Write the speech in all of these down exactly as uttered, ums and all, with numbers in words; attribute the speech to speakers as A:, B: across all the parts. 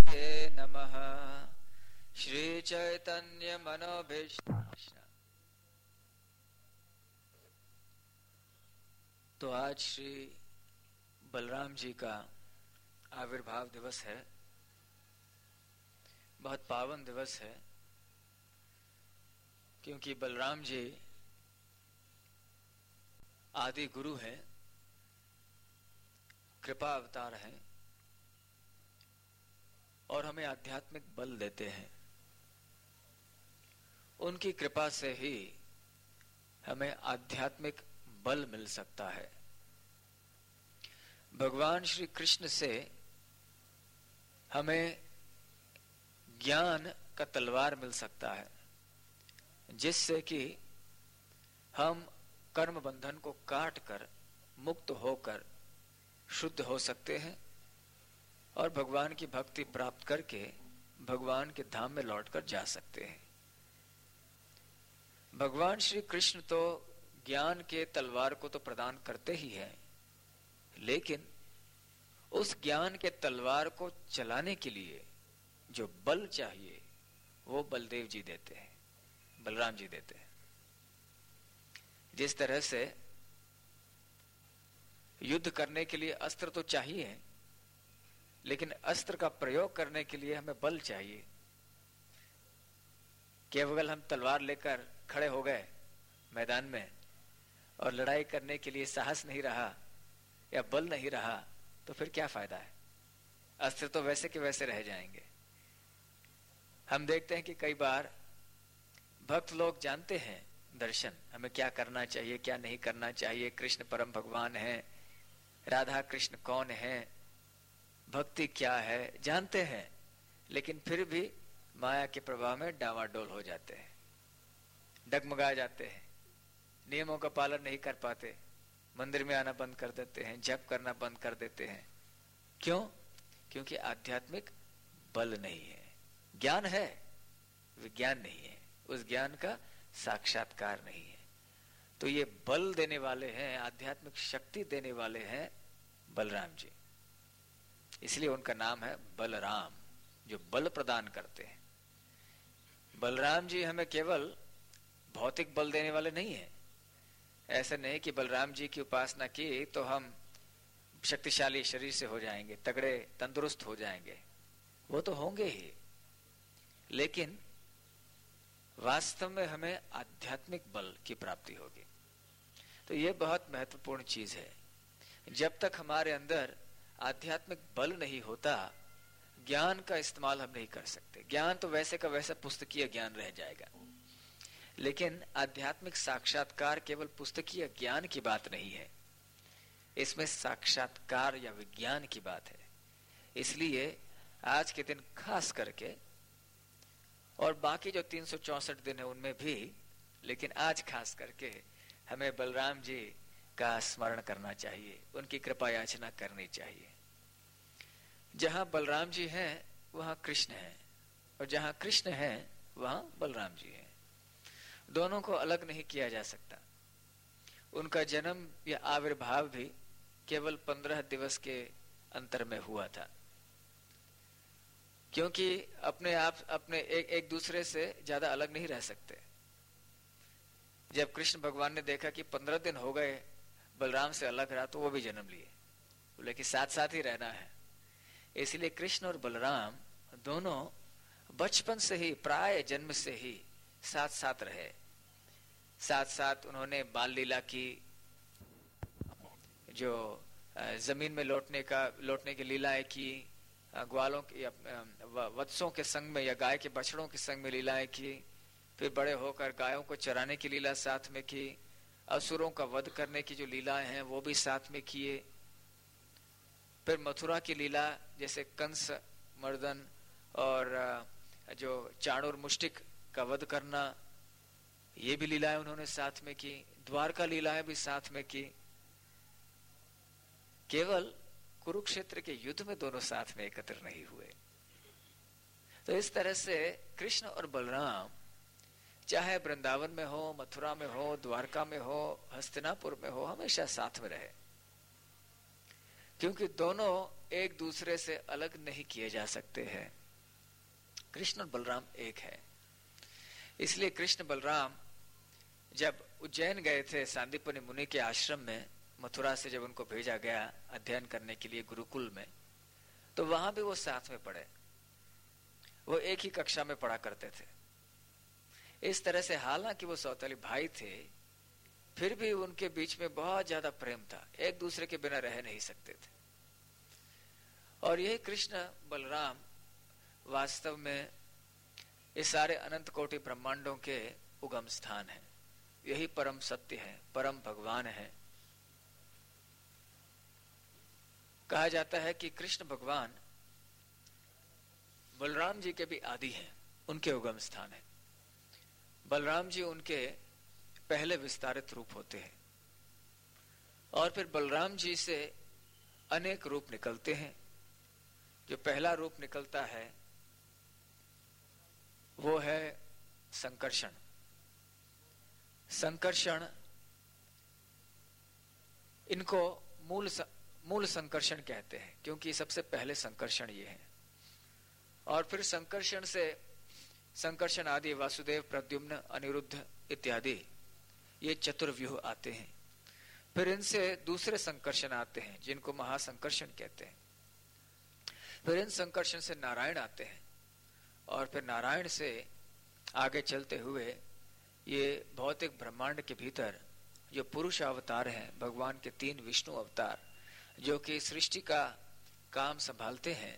A: नमः। श्री चैतन्य मनोभीष्ट। तो आज श्री बलराम जी का आविर्भाव दिवस है। बहुत पावन दिवस है, क्योंकि बलराम जी आदि गुरु हैं, कृपा अवतार हैं और हमें आध्यात्मिक बल देते हैं। उनकी कृपा से ही हमें आध्यात्मिक बल मिल सकता है। भगवान श्री कृष्ण से हमें ज्ञान का तलवार मिल सकता है, जिससे कि हम कर्म बंधन को काट कर मुक्त होकर शुद्ध हो सकते हैं और भगवान की भक्ति प्राप्त करके भगवान के धाम में लौटकर जा सकते हैं। भगवान श्री कृष्ण तो ज्ञान के तलवार को तो प्रदान करते ही हैं, लेकिन उस ज्ञान के तलवार को चलाने के लिए जो बल चाहिए वो बलदेव जी देते हैं, बलराम जी देते हैं। जिस तरह से युद्ध करने के लिए अस्त्र तो चाहिए, लेकिन अस्त्र का प्रयोग करने के लिए हमें बल चाहिए। केवल हम तलवार लेकर खड़े हो गए मैदान में और लड़ाई करने के लिए साहस नहीं रहा या बल नहीं रहा, तो फिर क्या फायदा है? अस्त्र तो वैसे के वैसे रह जाएंगे। हम देखते हैं कि कई बार भक्त लोग जानते हैं दर्शन, हमें क्या करना चाहिए क्या नहीं करना चाहिए, कृष्ण परम भगवान है, राधा कृष्ण कौन है, भक्ति क्या है, जानते हैं, लेकिन फिर भी माया के प्रभाव में डावाडोल हो जाते हैं, डगमगा जाते हैं, नियमों का पालन नहीं कर पाते, मंदिर में आना बंद कर देते हैं, जप करना बंद कर देते हैं। क्यों? क्योंकि आध्यात्मिक बल नहीं है। ज्ञान है, विज्ञान नहीं है, उस ज्ञान का साक्षात्कार नहीं है। तो ये बल देने वाले हैं, आध्यात्मिक शक्ति देने वाले हैं बलराम जी, इसलिए उनका नाम है बलराम, जो बल प्रदान करते हैं। बलराम जी हमें केवल भौतिक बल देने वाले नहीं है। ऐसा नहीं कि बलराम जी की उपासना की तो हम शक्तिशाली शरीर से हो जाएंगे, तगड़े तंदुरुस्त हो जाएंगे, वो तो होंगे ही, लेकिन वास्तव में हमें आध्यात्मिक बल की प्राप्ति होगी। तो ये बहुत महत्वपूर्ण चीज है। जब तक हमारे अंदर आध्यात्मिक बल नहीं होता, ज्ञान का इस्तेमाल हम नहीं कर सकते। ज्ञान तो वैसे का वैसा पुस्तकीय ज्ञान रह जाएगा, लेकिन आध्यात्मिक साक्षात्कार केवल पुस्तकीय ज्ञान की बात नहीं है, इसमें साक्षात्कार या विज्ञान की बात है। इसलिए आज के दिन खास करके, और बाकी जो तीन सौ चौसठ दिन है उनमें भी, लेकिन आज खास करके हमें बलराम जी का स्मरण करना चाहिए, उनकी कृपा याचना करनी चाहिए। जहां बलराम जी हैं वहां कृष्ण है, और जहां कृष्ण है वहां बलराम जी हैं। दोनों को अलग नहीं किया जा सकता। उनका जन्म या आविर्भाव भी केवल पंद्रह दिवस के अंतर में हुआ था, क्योंकि अपने आप अपने एक, एक दूसरे से ज्यादा अलग नहीं रह सकते। जब कृष्ण भगवान ने देखा कि पंद्रह दिन हो गए बलराम से अलग रहा, तो वो भी जन्म लिए, बोले कि साथ साथ ही रहना है। इसलिए कृष्ण और बलराम दोनों बचपन से ही, प्राय जन्म से ही साथ साथ रहे। साथ साथ उन्होंने बाल लीला की, जो जमीन में लौटने का लौटने की लीलाएं की, ग्वालों की, वत्सों के संग में या गाय के बछड़ों के संग में लीलाएं की, फिर बड़े होकर गायों को चराने की लीला साथ में की, असुरों का वध करने की जो लीलाएं हैं वो भी साथ में किए, फिर मथुरा की लीला जैसे कंस मर्दन और जो चाणूर मुष्टिक का वध करना, ये भी लीलाएं उन्होंने साथ में की, द्वारका लीलाएं भी साथ में की। केवल कुरुक्षेत्र के युद्ध में दोनों साथ में एकत्र नहीं हुए। तो इस तरह से कृष्ण और बलराम चाहे वृंदावन में हो, मथुरा में हो, द्वारका में हो, हस्तिनापुर में हो, हमेशा साथ में रहे। क्योंकि दोनों एक दूसरे से अलग नहीं किए जा सकते हैं। कृष्ण और बलराम एक है। इसलिए कृष्ण बलराम जब उज्जैन गए थे सांदीपनि मुनि के आश्रम में, मथुरा से जब उनको भेजा गया अध्ययन करने के लिए गुरुकुल में, तो वहां भी वो साथ में पढ़े, वो एक ही कक्षा में पढ़ा करते थे। इस तरह से हालांकि वो सौतेली भाई थे, फिर भी उनके बीच में बहुत ज्यादा प्रेम था, एक दूसरे के बिना रह नहीं सकते थे। और यही कृष्ण बलराम वास्तव में इस सारे अनंत कोटि ब्रह्मांडों के उगम स्थान है। यही परम सत्य है, परम भगवान है। कहा जाता है कि कृष्ण भगवान बलराम जी के भी आदि हैं, उनके उगम स्थान है। बलराम जी उनके पहले विस्तारित रूप होते हैं और फिर बलराम जी से अनेक रूप निकलते हैं। जो पहला रूप निकलता है वो है संकर्षण। संकर्षण, इनको मूल स, मूल संकर्षण कहते हैं, क्योंकि सबसे पहले संकर्षण ये है। और फिर संकर्षण से संकर्षण आदि वासुदेव, प्रद्युम्न, अनिरुद्ध इत्यादि ये चतुर्व्यूह आते हैं। फिर इनसे दूसरे संकर्षण आते हैं जिनको महासंकर्षण कहते हैं। फिर इन संकर्षण से नारायण आते हैं और फिर नारायण से आगे चलते हुए ये भौतिक ब्रह्मांड के भीतर जो पुरुष अवतार हैं, भगवान के तीन विष्णु अवतार, जो कि सृष्टि का काम संभालते हैं,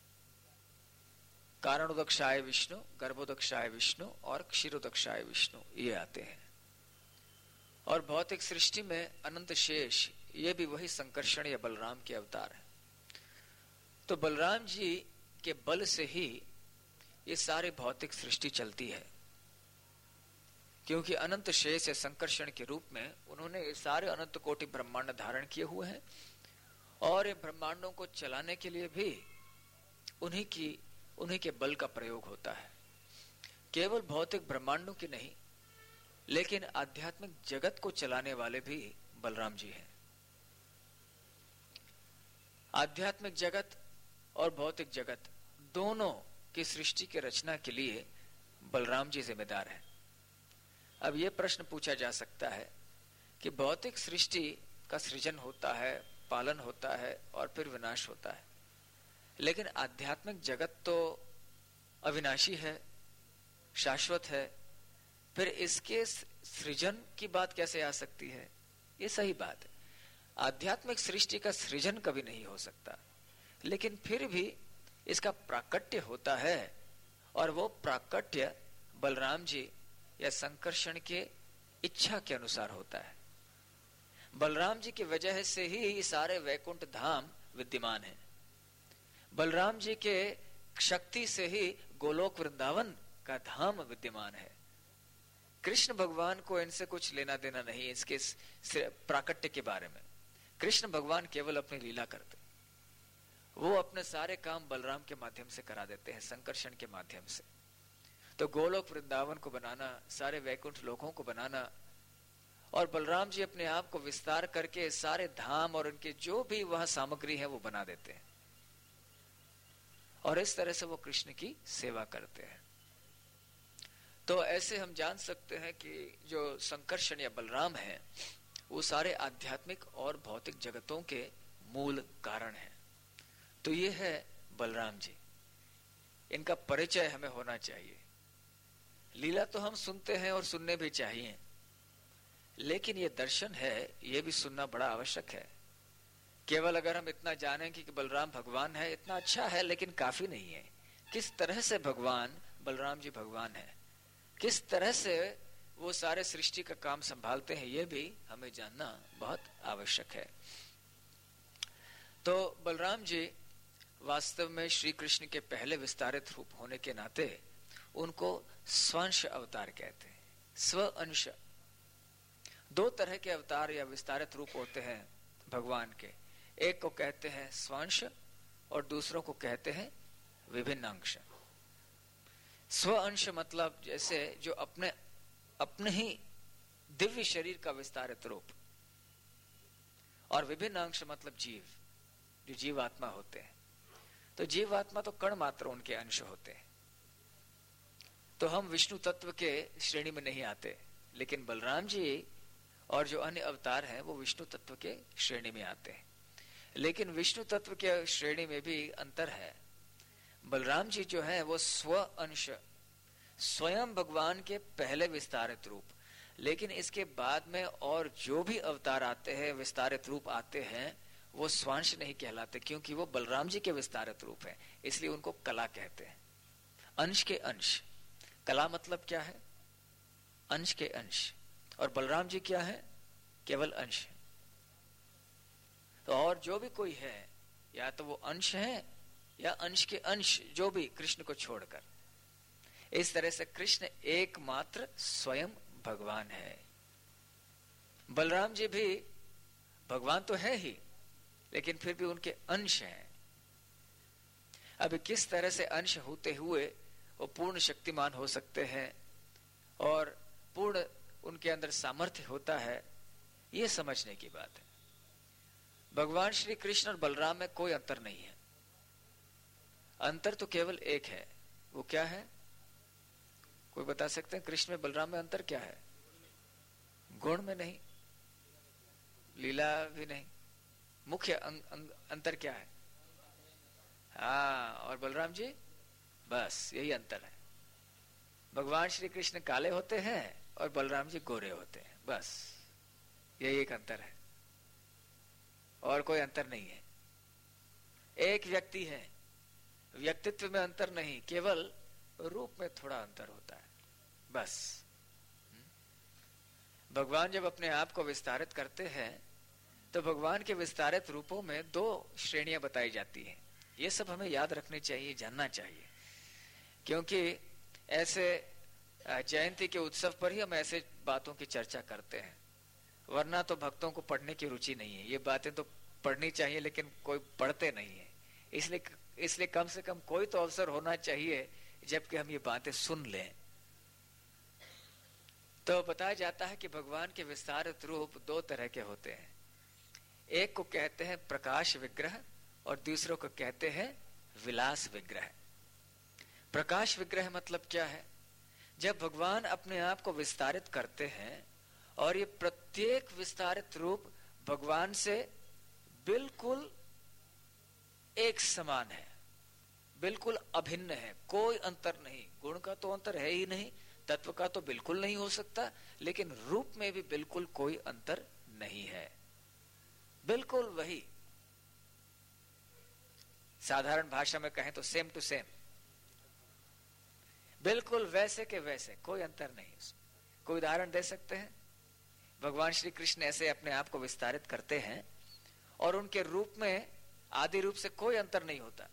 A: कारणोदक्षाय विष्णु, गर्भोदक्षाय विष्णु और क्षीरोदक्षाय विष्णु, ये आते हैं। और भौतिक सृष्टि में अनंत शेष, ये भी वही संकर्षण या बलराम के अवतार है। तो बलराम जी के बल से ही ये सारी भौतिक सृष्टि चलती है, क्योंकि अनंत शेष या संकर्षण के रूप में उन्होंने ये सारे अनंत कोटि ब्रह्मांड धारण किए हुए हैं। और ये ब्रह्मांडों को चलाने के लिए भी उन्हीं की उन्हीं के बल का प्रयोग होता है। केवल भौतिक ब्रह्मांडों की नहीं, लेकिन आध्यात्मिक जगत को चलाने वाले भी बलराम जी हैं। आध्यात्मिक जगत और भौतिक जगत दोनों की सृष्टि के रचना के लिए बलराम जी जिम्मेदार हैं। अब यह प्रश्न पूछा जा सकता है कि भौतिक सृष्टि का सृजन होता है, पालन होता है और फिर विनाश होता है, लेकिन आध्यात्मिक जगत तो अविनाशी है, शाश्वत है, फिर इसके सृजन की बात कैसे आ सकती है? ये सही बात है। आध्यात्मिक सृष्टि का सृजन कभी नहीं हो सकता, लेकिन फिर भी इसका प्राकट्य होता है, और वो प्राकट्य बलराम जी या संकर्षण के इच्छा के अनुसार होता है। बलराम जी की वजह से ही ये सारे वैकुंठ धाम विद्यमान है। बलराम जी के शक्ति से ही गोलोक वृंदावन का धाम विद्यमान है। कृष्ण भगवान को इनसे कुछ लेना देना नहीं, इसके प्राकट्य के बारे में। कृष्ण भगवान केवल अपनी लीला करते, वो अपने सारे काम बलराम के माध्यम से करा देते हैं, संकर्षण के माध्यम से। तो गोलोक वृंदावन को बनाना, सारे वैकुंठ लोकों को बनाना, और बलराम जी अपने आप को विस्तार करके सारे धाम और उनके जो भी वहां सामग्री है वो बना देते हैं, और इस तरह से वो कृष्ण की सेवा करते हैं। तो ऐसे हम जान सकते हैं कि जो संकर्षण या बलराम है वो सारे आध्यात्मिक और भौतिक जगतों के मूल कारण है। तो ये है बलराम जी, इनका परिचय हमें होना चाहिए। लीला तो हम सुनते हैं और सुनने भी चाहिए, लेकिन ये दर्शन है, ये भी सुनना बड़ा आवश्यक है। केवल अगर हम इतना जानें कि बलराम भगवान है, इतना अच्छा है, लेकिन काफी नहीं है। किस तरह से भगवान बलराम जी भगवान है, किस तरह से वो सारे सृष्टि का काम संभालते हैं, ये भी हमें जानना बहुत आवश्यक है। तो बलराम जी वास्तव में श्री कृष्ण के पहले विस्तारित रूप होने के नाते उनको स्वांश अवतार कहते हैं। स्व अंश, दो तरह के अवतार या विस्तारित रूप होते हैं भगवान के। एक को कहते हैं स्वांश और दूसरों को कहते हैं विभिन्न अंश। स्व अंश मतलब जैसे जो अपने अपने ही दिव्य शरीर का विस्तारित रूप, और विभिन्न अंश मतलब जीव। जो जीवात्मा होते हैं। तो जीवात्मा तो कण मात्र उनके अंश होते हैं, तो हम विष्णु तत्व के श्रेणी में नहीं आते। लेकिन बलराम जी और जो अन्य अवतार हैं वो विष्णु तत्व के श्रेणी में आते हैं। लेकिन विष्णु तत्व के श्रेणी में भी अंतर है। बलराम जी जो है वो स्व अंश, स्वयं भगवान के पहले विस्तारित रूप, लेकिन इसके बाद में और जो भी अवतार आते हैं, विस्तारित रूप आते हैं, वो स्वांश नहीं कहलाते, क्योंकि वो बलराम जी के विस्तारित रूप है, इसलिए उनको कला कहते हैं। अंश के अंश, कला मतलब क्या है? अंश के अंश। और बलराम जी क्या है? केवल अंश। तो और जो भी कोई है, या तो वो अंश है या अंश के अंश, जो भी कृष्ण को छोड़कर। इस तरह से कृष्ण एकमात्र स्वयं भगवान है। बलराम जी भी भगवान तो है ही, लेकिन फिर भी उनके अंश हैं। अभी किस तरह से अंश होते हुए वो पूर्ण शक्तिमान हो सकते हैं और पूर्ण उनके अंदर सामर्थ्य होता है, ये समझने की बात है। भगवान श्री कृष्ण और बलराम में कोई अंतर नहीं है। अंतर तो केवल एक है। वो क्या है? कोई बता सकते हैं? कृष्ण में बलराम में अंतर क्या है? गुण में नहीं, लीला भी नहीं। मुख्य अंग, अंग, अंतर क्या है? हाँ, और बलराम जी, बस यही अंतर है। भगवान श्री कृष्ण काले होते हैं और बलराम जी गोरे होते हैं, बस यही एक अंतर है, और कोई अंतर नहीं है। एक व्यक्ति है, व्यक्तित्व में अंतर नहीं, केवल रूप में थोड़ा अंतर होता है, बस। भगवान जब अपने आप को विस्तारित करते हैं तो भगवान के विस्तारित रूपों में दो श्रेणियां बताई जाती हैं। ये सब हमें याद रखनी चाहिए, जानना चाहिए, क्योंकि ऐसे जयंती के उत्सव पर ही हम ऐसे बातों की चर्चा करते हैं, वरना तो भक्तों को पढ़ने की रुचि नहीं है। ये बातें तो पढ़नी चाहिए, लेकिन कोई पढ़ते नहीं है। इसलिए इसलिए कम से कम कोई तो अवसर होना चाहिए जबकि हम ये बातें सुन लें। तो बताया जाता है कि भगवान के विस्तारित रूप दो तरह के होते हैं। एक को कहते हैं प्रकाश विग्रह और दूसरों को कहते हैं विलास विग्रह। प्रकाश विग्रह मतलब क्या है? जब भगवान अपने आप को विस्तारित करते हैं और ये प्रत्येक विस्तारित रूप भगवान से बिल्कुल एक समान है, बिल्कुल अभिन्न है, कोई अंतर नहीं। गुण का तो अंतर है ही नहीं, तत्व का तो बिल्कुल नहीं हो सकता, लेकिन रूप में भी बिल्कुल कोई अंतर नहीं है, बिल्कुल वही। साधारण भाषा में कहें तो सेम टू सेम, बिल्कुल वैसे के वैसे, कोई अंतर नहीं। कोई उदाहरण दे सकते हैं? भगवान श्री कृष्ण ऐसे अपने आप को विस्तारित करते हैं और उनके रूप में आदि रूप से कोई अंतर नहीं होता।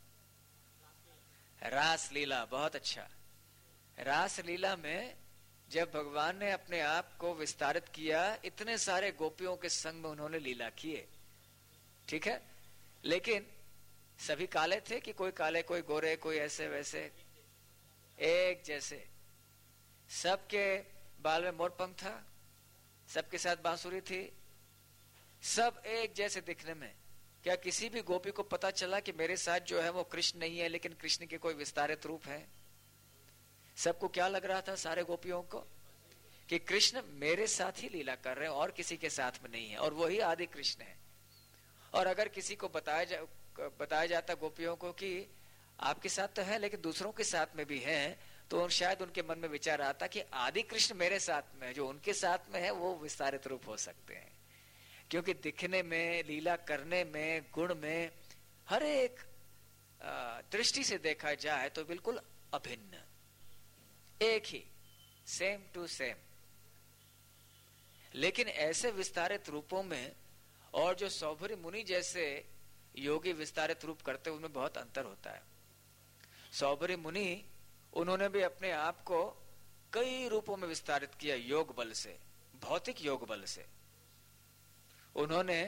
A: रास लीला, बहुत अच्छा। रास लीला में जब भगवान ने अपने आप को विस्तारित किया, इतने सारे गोपियों के संग में उन्होंने लीला किए, ठीक है, लेकिन सभी काले थे कि कोई काले कोई गोरे कोई ऐसे वैसे? एक जैसे। सबके बाल में मोरपंख था, सबके साथ बांसुरी थी, सब एक जैसे दिखने में। क्या किसी भी गोपी को पता चला कि मेरे साथ जो है वो कृष्ण नहीं है, लेकिन कृष्ण के कोई विस्तारित रूप है? सबको क्या लग रहा था, सारे गोपियों को, कि कृष्ण मेरे साथ ही लीला कर रहे हैं और किसी के साथ में नहीं है, और वही आदि कृष्ण है। और अगर किसी को बताया जा, बताया जाता गोपियों को कि आपके साथ तो है लेकिन दूसरों के साथ में भी है, तो शायद उनके मन में विचार आता कि आदि कृष्ण मेरे साथ में है, जो उनके साथ में है वो विस्तारित रूप हो सकते हैं। क्योंकि दिखने में, लीला करने में, गुण में, हर एक दृष्टि से देखा जाए तो बिल्कुल अभिन्न, एक ही, सेम टू सेम। लेकिन ऐसे विस्तारित रूपों में और जो सौभरी मुनि जैसे योगी विस्तारित रूप करते हैं, उनमें बहुत अंतर होता है। सौभरी मुनि, उन्होंने भी अपने आप को कई रूपों में विस्तारित किया, योग बल से, भौतिक योग बल से। उन्होंने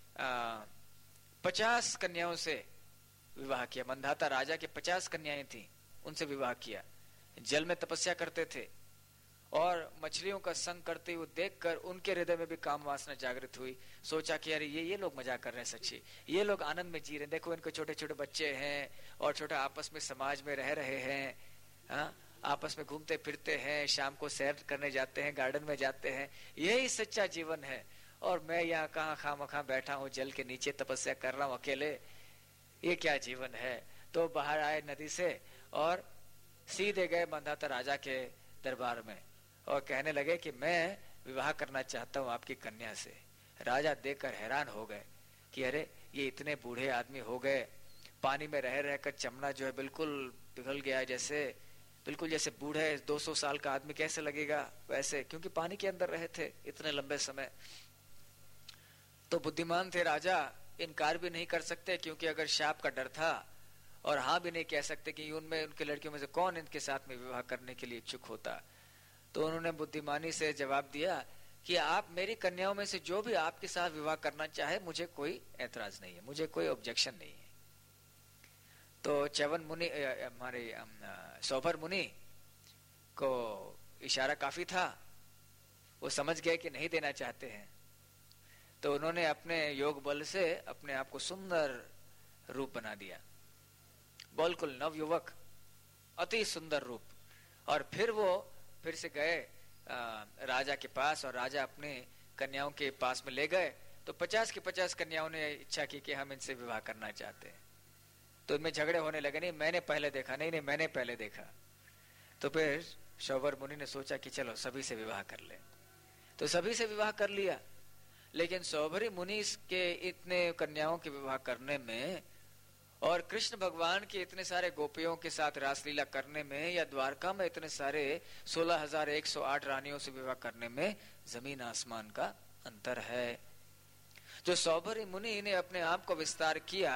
A: पचास कन्याओं से विवाह किया। मंधाता राजा के पचास कन्याएं थी, उनसे विवाह किया। जल में तपस्या करते थे और मछलियों का संग करते हुए देखकर उनके हृदय में भी काम वासना जागृत हुई। सोचा कि अरे ये ये लोग मजाक कर रहे हैं, सच्ची ये लोग आनंद में जी रहे हैं, देखो इनको छोटे छोटे बच्चे हैं और छोटा आपस में समाज में रह रहे हैं, हाँ आपस में घूमते फिरते हैं, शाम को सैर करने जाते हैं, गार्डन में जाते हैं, यही सच्चा जीवन है। और मैं यहाँ कहाँ खामखा बैठा हूँ जल के नीचे तपस्या कर रहा हूँ अकेले, ये क्या जीवन है। तो बाहर आए नदी से और सीधे गए मंधाता राजा के दरबार में और कहने लगे कि मैं विवाह करना चाहता हूँ आपकी कन्या से। राजा देखकर हैरान हो गए कि अरे ये इतने बूढ़े आदमी हो गए, पानी में रह रहकर चमड़ा जो है बिल्कुल पिघल गया, जैसे बिल्कुल जैसे बूढ़े दो सौ साल का आदमी कैसे लगेगा वैसे, क्योंकि पानी के अंदर रहे थे इतने लंबे समय। तो बुद्धिमान थे राजा, इनकार भी नहीं कर सकते क्योंकि अगर शाप का डर था, और हाँ भी नहीं कह सकते कि उनमें उनके लड़कियों में से कौन इनके साथ में विवाह करने के लिए इच्छुक होता। तो उन्होंने बुद्धिमानी से जवाब दिया कि आप मेरी कन्याओं में से जो भी आपके साथ विवाह करना चाहे मुझे कोई ऐतराज नहीं है, मुझे कोई ऑब्जेक्शन नहीं है। तो च्यवन मुनि, हमारे सौभर मुनि को इशारा काफी था, वो समझ गए कि नहीं देना चाहते हैं। तो उन्होंने अपने योग बल से अपने आप को सुंदर रूप बना दिया, बिल्कुल नवयुवक, अति सुंदर रूप। और फिर वो फिर से गए राजा के पास और राजा अपने कन्याओं के पास में ले गए। तो पचास की पचास कन्याओं ने इच्छा की कि हम इनसे विवाह करना चाहते हैं। तो इनमें झगड़े होने लगे, नहीं मैंने पहले देखा, नहीं नहीं मैंने पहले देखा। तो फिर शौवर मुनि ने सोचा कि चलो सभी से विवाह कर ले, तो सभी से विवाह कर लिया। लेकिन सौभरी मुनि के इतने कन्याओं के विवाह करने में और कृष्ण भगवान के इतने सारे गोपियों के साथ रासलीला करने में, या द्वारका में इतने सारे सोलह हजार एक सौ आठ रानियों से विवाह करने में जमीन आसमान का अंतर है। जो सौभरी मुनि ने अपने आप को विस्तार किया,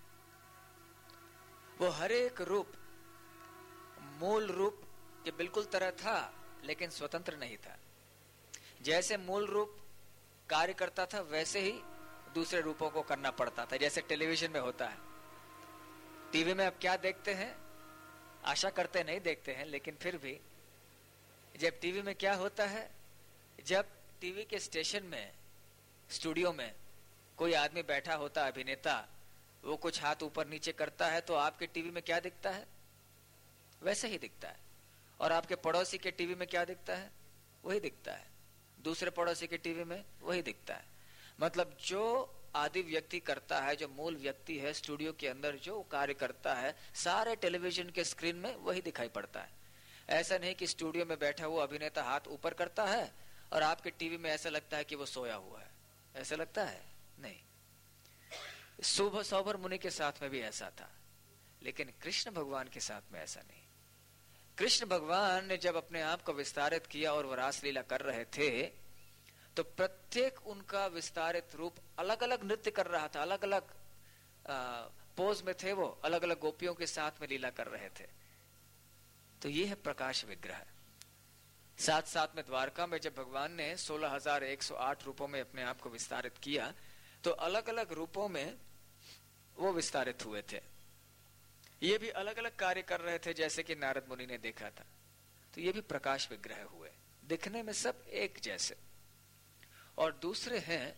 A: वो हर एक रूप मूल रूप के बिल्कुल तरह था, लेकिन स्वतंत्र नहीं था। जैसे मूल रूप कार्य करता था वैसे ही दूसरे रूपों को करना पड़ता था। जैसे टेलीविजन में होता है, टीवी में अब क्या देखते हैं, आशा करते नहीं देखते हैं, लेकिन फिर भी जब टीवी में क्या होता है, जब टीवी के स्टेशन में, स्टूडियो में कोई आदमी बैठा होता, अभिनेता, वो कुछ हाथ ऊपर नीचे करता है तो आपके टीवी में क्या दिखता है, वैसे ही दिखता है। और आपके पड़ोसी के टीवी में क्या दिखता है, वही दिखता है। दूसरे पड़ोसी के टीवी में वही दिखता है। मतलब जो आदि व्यक्ति करता है, जो मूल व्यक्ति है स्टूडियो के अंदर जो कार्य करता है, सारे टेलीविजन के स्क्रीन में वही दिखाई पड़ता है। ऐसा नहीं कि स्टूडियो में बैठा हुआ अभिनेता हाथ ऊपर करता है और आपके टीवी में ऐसा लगता है कि वो सोया हुआ है, ऐसा लगता है नहीं। सुबह सौभर मुनि के साथ में भी ऐसा था, लेकिन कृष्ण भगवान के साथ में ऐसा नहीं। कृष्ण भगवान ने जब अपने आप को विस्तारित किया और वो रासलीला कर रहे थे, तो प्रत्येक उनका विस्तारित रूप अलग अलग नृत्य कर रहा था, अलग अलग पोज में थे, वो अलग अलग गोपियों के साथ में लीला कर रहे थे। तो ये है प्रकाश विग्रह। साथ साथ में द्वारका में जब भगवान ने सोलह हजार एक सौ आठ रूपों में अपने आप को विस्तारित किया, तो अलग अलग रूपों में वो विस्तारित हुए थे। ये भी अलग अलग कार्य कर रहे थे, जैसे कि नारद मुनि ने देखा था। तो ये भी प्रकाश विग्रह हुए, दिखने में सब एक जैसे। और दूसरे हैं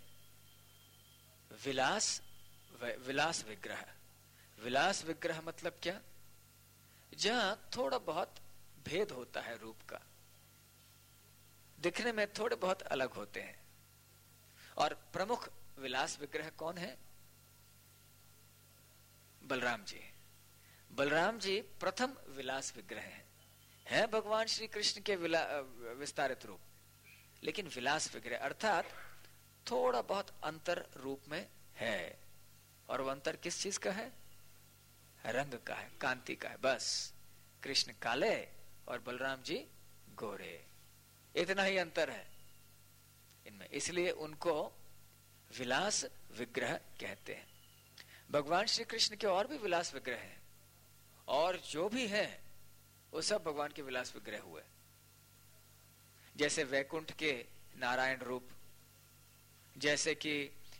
A: विलास विलास विग्रह। विलास विग्रह मतलब क्या, जहां थोड़ा बहुत भेद होता है रूप का, दिखने में थोड़े बहुत अलग होते हैं। और प्रमुख विलास विग्रह कौन है, बलराम जी। बलराम जी प्रथम विलास विग्रह हैं, है भगवान श्री कृष्ण के विस्तारित रूप, लेकिन विलास विग्रह अर्थात थोड़ा बहुत अंतर रूप में है। और वो अंतर किस चीज का है, रंग का है, कांति का है। बस कृष्ण काले और बलराम जी गोरे, इतना ही अंतर है इनमें, इसलिए उनको विलास विग्रह कहते हैं। भगवान श्री कृष्ण के और भी विलास विग्रह हैं, और जो भी हैं वो सब भगवान के विलास विग्रह हुए। जैसे वैकुंठ के नारायण रूप, जैसे कि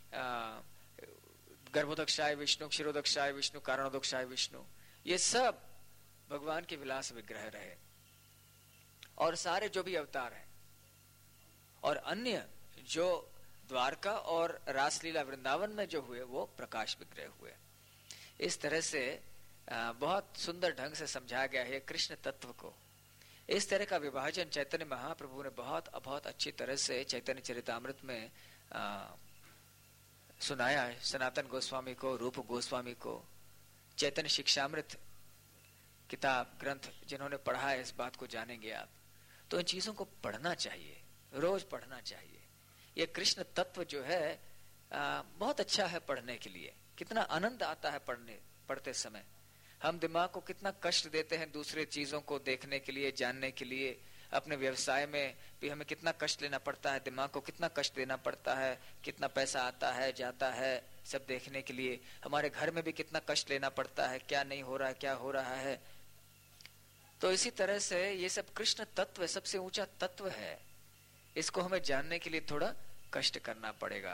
A: गर्भोदक्षाय विष्णु, क्षीरोदक्षाय विष्णु, कारणोदक्षाय विष्णु, ये सब भगवान के विलास विग्रह रहे। और सारे जो भी अवतार हैं और अन्य जो द्वारका और रासलीला वृंदावन में जो हुए वो प्रकाश विग्रह हुए। इस तरह से बहुत सुंदर ढंग से समझाया गया है कृष्ण तत्व को। इस तरह का विभाजन चैतन्य महाप्रभु ने बहुत बहुत अच्छी तरह से चैतन्य चरितामृत में आ, सुनाया है। सनातन गोस्वामी को, रूप गोस्वामी को, चैतन्य शिक्षामृत किताब ग्रंथ जिन्होंने पढ़ा है इस बात को जानेंगे आप। तो इन चीजों को पढ़ना चाहिए, रोज पढ़ना चाहिए। ये कृष्ण तत्व जो है आ, बहुत अच्छा है पढ़ने के लिए। कितना आनंद आता है पढ़ने पढ़ते समय। हम दिमाग को कितना कष्ट देते हैं दूसरे चीजों को देखने के लिए, जानने के लिए। अपने व्यवसाय में भी हमें कितना कष्ट लेना पड़ता है, दिमाग को कितना कष्ट देना पड़ता है, कितना पैसा आता है जाता है सब देखने के लिए। हमारे घर में भी कितना कष्ट लेना पड़ता है, क्या नहीं हो रहा है, क्या हो रहा है। तो इसी तरह से ये सब कृष्ण तत्व सबसे ऊंचा तत्व है। इसको हमें जानने के लिए थोड़ा कष्ट करना पड़ेगा।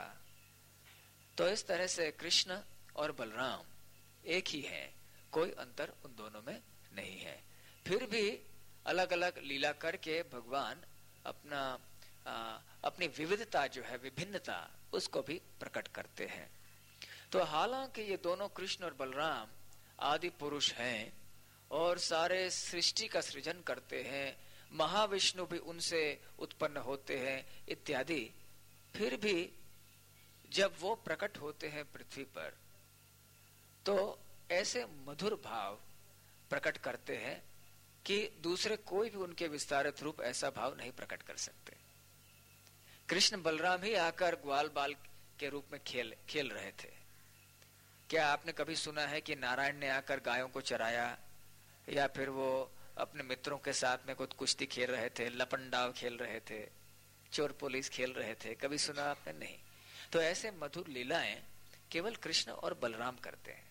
A: तो इस तरह से कृष्ण और बलराम एक ही है, कोई अंतर उन दोनों में नहीं है। फिर भी अलग अलग लीला करके भगवान अपना आ, अपनी विविधता जो है, विभिन्नता, उसको भी प्रकट करते हैं। तो हालांकि ये दोनों कृष्ण और बलराम आदि पुरुष हैं और सारे सृष्टि का सृजन करते हैं, महाविष्णु भी उनसे उत्पन्न होते हैं इत्यादि, फिर भी जब वो प्रकट होते हैं पृथ्वी पर तो ऐसे मधुर भाव प्रकट करते हैं कि दूसरे कोई भी उनके विस्तारित रूप ऐसा भाव नहीं प्रकट कर सकते। कृष्ण बलराम ही आकर ग्वाल बाल के रूप में खेल खेल रहे थे। क्या आपने कभी सुना है कि नारायण ने आकर गायों को चराया, या फिर वो अपने मित्रों के साथ में कुछ कुश्ती खेल रहे थे, लपंडाव खेल रहे थे, चोर पुलिस खेल रहे थे? कभी सुना आपने? नहीं। तो ऐसे मधुर लीलाएं केवल कृष्ण और बलराम करते हैं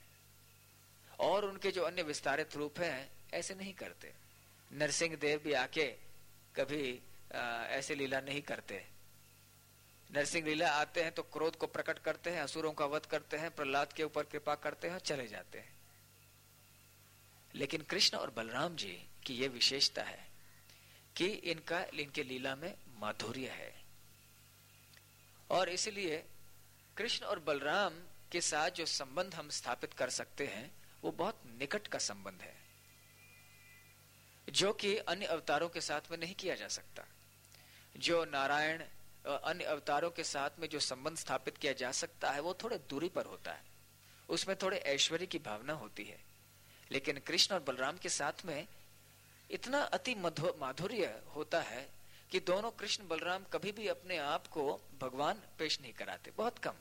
A: और उनके जो अन्य विस्तारित रूप हैं ऐसे नहीं करते। नरसिंह देव भी आके कभी आ, ऐसे लीला नहीं करते। नरसिंह लीला आते हैं तो क्रोध को प्रकट करते हैं, असुरों का वध करते हैं, प्रहलाद के ऊपर कृपा करते हैं, चले जाते हैं। लेकिन कृष्ण और बलराम जी की यह विशेषता है कि इनका इनके लीला में माधुर्य है और इसलिए कृष्ण और बलराम के साथ जो संबंध हम स्थापित कर सकते हैं वो बहुत निकट का संबंध है, जो कि अन्य अवतारों के साथ में नहीं किया जा सकता। जो नारायण अन्य अवतारों के साथ में जो संबंध स्थापित किया जा सकता है वो थोड़े दूरी पर होता है, उसमें थोड़े ऐश्वर्य की भावना होती है। लेकिन कृष्ण और बलराम के साथ में इतना अति माधुर्य होता है कि दोनों कृष्ण बलराम कभी भी अपने आप को भगवान पेश नहीं कराते, बहुत कम।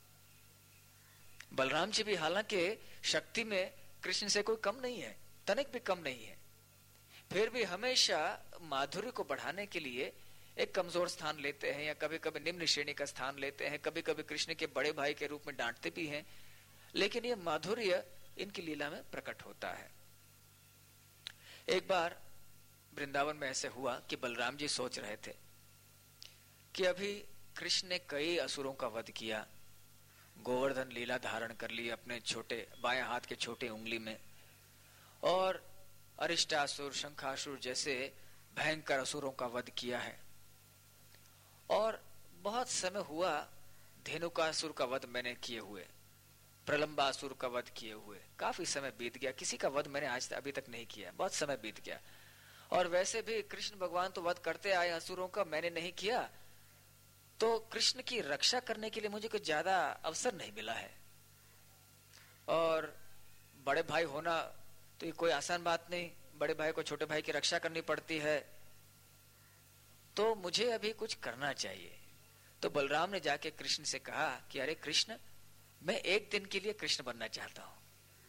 A: बलराम जी भी हालांकि शक्ति में कृष्ण से कोई कम नहीं है, तनिक भी कम नहीं है, फिर भी हमेशा माधुर्य को बढ़ाने के लिए एक कमजोर स्थान लेते हैं या कभी कभी निम्न श्रेणी का स्थान लेते हैं, कभी कभी कृष्ण के बड़े भाई के रूप में डांटते भी हैं। लेकिन ये माधुर्य इनकी लीला में प्रकट होता है। एक बार वृंदावन में ऐसे हुआ कि बलराम जी सोच रहे थे कि अभी कृष्ण ने कई असुरों का वध किया, गोवर्धन लीला धारण कर ली अपने छोटे बाएं हाथ के छोटे उंगली में, और अरिष्टासुर, शंखासुर जैसे भयंकर असुरों का वध किया है। और बहुत समय हुआ धेनुकासुर का वध मैंने किए हुए, प्रलंबासुर का वध किए हुए, काफी समय बीत गया। किसी का वध मैंने आज तक अभी तक नहीं किया, बहुत समय बीत गया। और वैसे भी कृष्ण भगवान तो वध करते आए असुरों का, मैंने नहीं किया, तो कृष्ण की रक्षा करने के लिए मुझे कुछ ज्यादा अवसर नहीं मिला है। और बड़े भाई होना तो ये कोई आसान बात नहीं, बड़े भाई को छोटे भाई की रक्षा करनी पड़ती है, तो मुझे अभी कुछ करना चाहिए। तो बलराम ने जाके कृष्ण से कहा कि अरे कृष्ण, मैं एक दिन के लिए कृष्ण बनना चाहता हूं,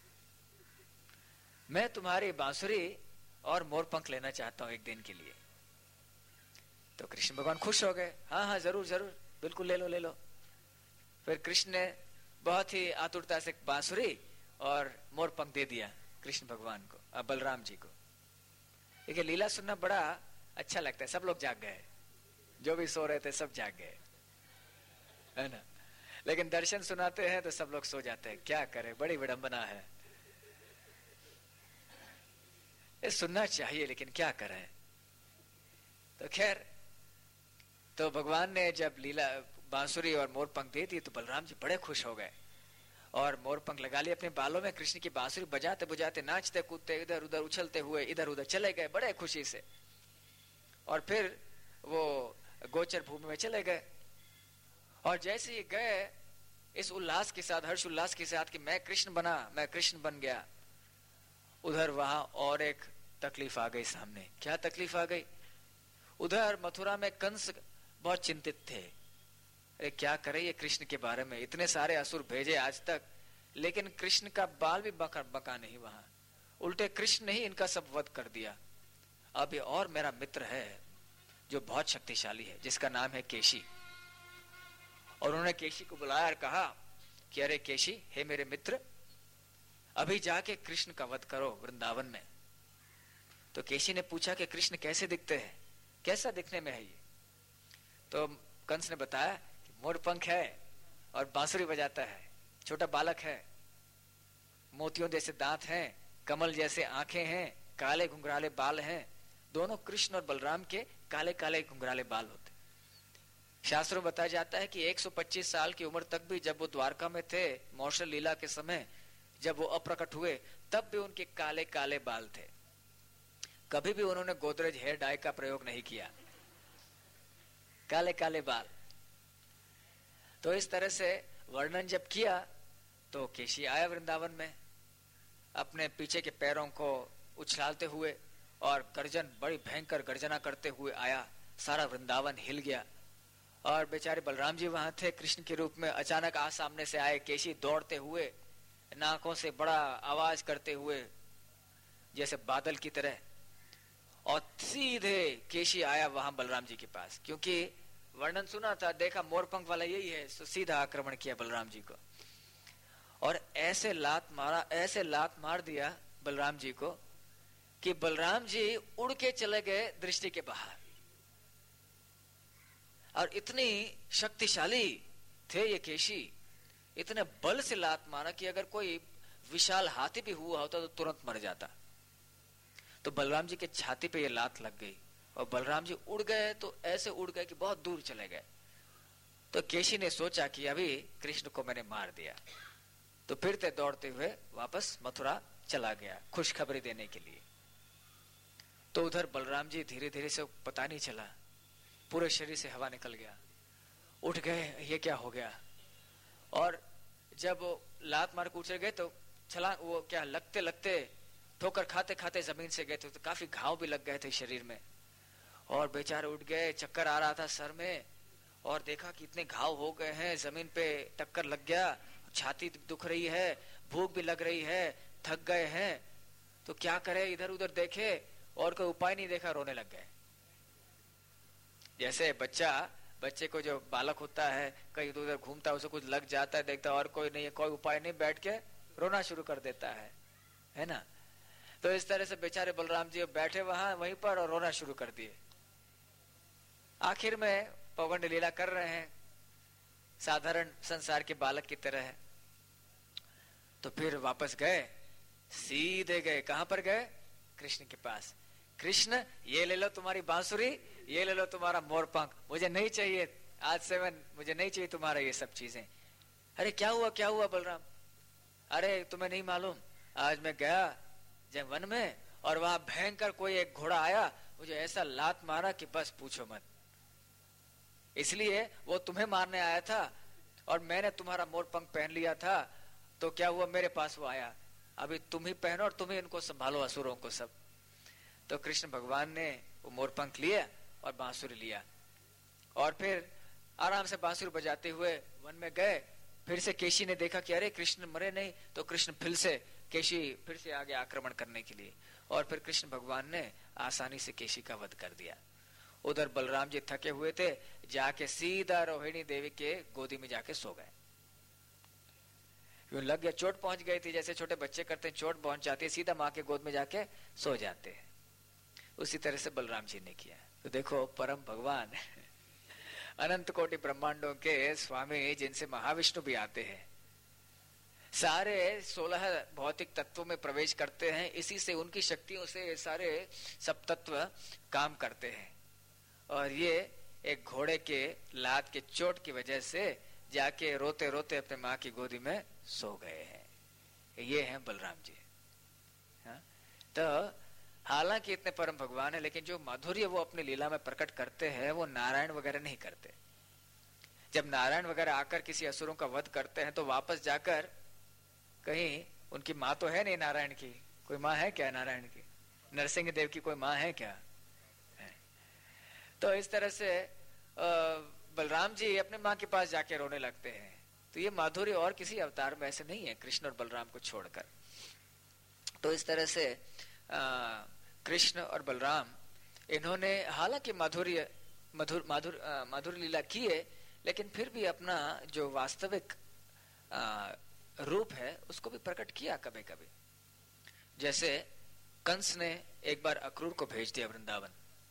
A: मैं तुम्हारी बांसुरी और मोरपंख लेना चाहता हूं एक दिन के लिए। तो कृष्ण भगवान खुश हो गए, हाँ हाँ जरूर जरूर, बिल्कुल ले लो ले लो। फिर कृष्ण ने बहुत ही आतुरता से बांसुरी और मोरपंख दे दिया कृष्ण भगवान को, अब बलराम जी को। देखिए लीला सुनना बड़ा अच्छा लगता है। सब लोग जाग गए, जो भी सो रहे थे सब जाग गए, है ना। लेकिन दर्शन सुनाते हैं तो सब लोग सो जाते हैं, क्या करें, बड़ी विडंबना है। ये सुनना चाहिए लेकिन क्या करें, तो खैर, तो भगवान ने जब लीला बांसुरी और मोरपंख दे दी तो बलराम जी बड़े खुश हो गए और मोरपंख लगा लिए अपने बालों में। कृष्ण की बांसुरी बजाते बजाते, नाचते कूदते, इधर उधर उछलते हुए इधर उधर चले गए बड़े खुशी से। और फिर वो गोचर भूमि में चले गए। और जैसे ही गए इस उल्लास के साथ, हर्ष उल्लास के साथ कि मैं कृष्ण बना, मैं कृष्ण बन गया, उधर वहां और एक तकलीफ आ गई सामने। क्या तकलीफ आ गई? उधर मथुरा में कंस बहुत चिंतित थे। अरे क्या करे ये कृष्ण के बारे में, इतने सारे असुर भेजे आज तक, लेकिन कृष्ण का बाल भी बका बका नहीं वहां, उल्टे कृष्ण ने ही इनका सब वध कर दिया। अब ये और मेरा मित्र है जो बहुत शक्तिशाली है, जिसका नाम है केशी। और उन्होंने केशी को बुलाया और कहा कि अरे केशी, हे मेरे मित्र, अभी जाके कृष्ण का वध करो वृंदावन में। तो केशी ने पूछा कि कृष्ण कैसे दिखते हैं, कैसा दिखने में है ये? तो कंस ने बताया कि मोरपंख है और बांसुरी बजाता है, छोटा बालक है, मोतियों जैसे दांत हैं, कमल जैसे आंखें हैं, काले घुंघराले बाल हैं। दोनों कृष्ण और बलराम के काले काले घुंघराले बाल होते। शास्त्रों में बताया जाता है कि एक सौ पच्चीस साल की उम्र तक भी जब वो द्वारका में थे, मौसल लीला के समय जब वो अप्रकट हुए, तब भी उनके काले काले बाल थे। कभी भी उन्होंने गोदरेज हेयर डाई का प्रयोग नहीं किया, काले काले बाल। तो इस तरह से वर्णन जब किया तो केशी आया वृंदावन में अपने पीछे के पैरों को उछालते हुए और गर्जन, बड़ी भयंकर गर्जना करते हुए आया। सारा वृंदावन हिल गया और बेचारे बलराम जी वहां थे कृष्ण के रूप में। अचानक आ सामने से आए केशी दौड़ते हुए, नाकों से बड़ा आवाज करते हुए जैसे बादल की तरह, और सीधे केशी आया वहां बलराम जी के पास। क्योंकि वर्णन सुना था, देखा मोरपंख वाला यही है, तो सीधा आक्रमण किया बलराम जी को और ऐसे लात मारा, ऐसे लात मार दिया बलराम जी को कि बलराम जी उड़ के चले गए दृष्टि के बाहर। और इतनी शक्तिशाली थे ये केशी, इतने बल से लात मारा कि अगर कोई विशाल हाथी भी हुआ होता तो तुरंत मर जाता। तो बलराम जी के छाती पे ये लात लग गई और बलराम जी उड़ गए, तो ऐसे उड़ गए कि बहुत दूर चले गए। तो केशी ने सोचा कि अभी कृष्ण को मैंने मार दिया, तो फिरते दौड़ते हुए वापस मथुरा चला गया खुशखबरी देने के लिए। तो उधर बलराम जी धीरे धीरे से, पता नहीं चला, पूरे शरीर से हवा निकल गया, उठ गए, ये क्या हो गया। और जब वो लात मार के उछल गए तो छलांग, वो क्या लगते लगते, ठोकर खाते खाते जमीन से गए थे, तो काफी घाव भी लग गए थे शरीर में। और बेचारे उठ गए, चक्कर आ रहा था सर में, और देखा कि इतने घाव हो गए हैं, जमीन पे टक्कर लग गया, छाती दुख रही है, भूख भी लग रही है, थक गए हैं, तो क्या करे, इधर उधर देखे और कोई उपाय नहीं देखा, रोने लग गए। जैसे बच्चा, बच्चे को जो बालक होता है कहीं इधर उधर घूमता है, उसे कुछ लग जाता है, देखता और कोई नहीं है, कोई उपाय नहीं, बैठ के रोना शुरू कर देता है, है ना। तो इस तरह से बेचारे बलराम जी बैठे वहां वहीं पर और रोना शुरू कर दिए। आखिर में पौगंड लीला कर रहे हैं साधारण संसार के बालक की तरह है। तो फिर वापस गए, सीधे गए, कहां पर गए? कृष्ण के पास। कृष्ण, ये ले लो तुम्हारी बांसुरी, ये ले लो तुम्हारा मोरपंख, मुझे नहीं चाहिए, आज से मैं, मुझे नहीं चाहिए तुम्हारा ये सब चीजें। अरे क्या हुआ, क्या हुआ बलराम? अरे तुम्हें नहीं मालूम, आज मैं गया जब वन में और वहां भयंकर कोई एक घोड़ा आया, मुझे ऐसा लात मारा कि बस पूछो मत। इसलिए वो तुम्हें मारने आया था और मैंने तुम्हारा मोरपंख पहन लिया था, तो क्या हुआ, मेरे पास वो आया, अभी तुम ही पहनो और तुम ही इनको संभालो, असुरों को सब। तो कृष्ण भगवान ने वो मोरपंख लिया और बांसुरी लिया और फिर आराम से बांसुरी बजाते हुए वन में गए। फिर से केशी ने देखा कि अरे कृष्ण मरे नहीं, तो कृष्ण फिर से, केशी फिर से आगे आक्रमण करने के लिए, और फिर कृष्ण भगवान ने आसानी से केशी का वध कर दिया। उधर बलराम जी थके हुए थे, जाके सीधा रोहिणी देवी के गोदी में जाके सो गए। यूं लग गया, चोट पहुंच गई थी, जैसे छोटे बच्चे करते हैं, चोट पहुंच जाती है, सीधा माँ के गोद में जाके सो जाते हैं। उसी तरह से बलराम जी ने किया। तो देखो, परम भगवान अनंत कोटि ब्रह्मांडों के स्वामी, जिनसे महाविष्णु भी आते हैं, सारे सोलह भौतिक तत्वों में प्रवेश करते हैं, इसी से, उनकी शक्तियों से सारे सब तत्व काम करते हैं। और ये एक घोड़े के लात के चोट की वजह से जाके रोते रोते अपने माँ की गोदी में सो गए हैं। ये हैं बलराम जी। हाँ? तो हालांकि इतने परम भगवान है, लेकिन जो माधुर्य वो अपनी लीला में प्रकट करते हैं वो नारायण वगैरह नहीं करते। जब नारायण वगैरह आकर किसी असुरों का वध करते हैं तो वापस जाकर कहीं, उनकी माँ तो है नहीं नारायण की, कोई माँ है क्या नारायण की? नरसिंह देव की कोई माँ है क्या? है। तो इस तरह से बलराम जी अपने माँ के पास जाके रोने लगते हैं। तो ये माधुर्य और किसी अवतार में ऐसे नहीं है कृष्ण और बलराम को छोड़कर। तो इस तरह से कृष्ण और बलराम इन्होंने हालांकि माधुर्य मधुर माधुर माधुर लीला की है, लेकिन फिर भी अपना जो वास्तविक रूप है उसको भी प्रकट किया कभी कभी। जैसे कंस ने एक बार अक्रूर को भेज दिया वृंदावन।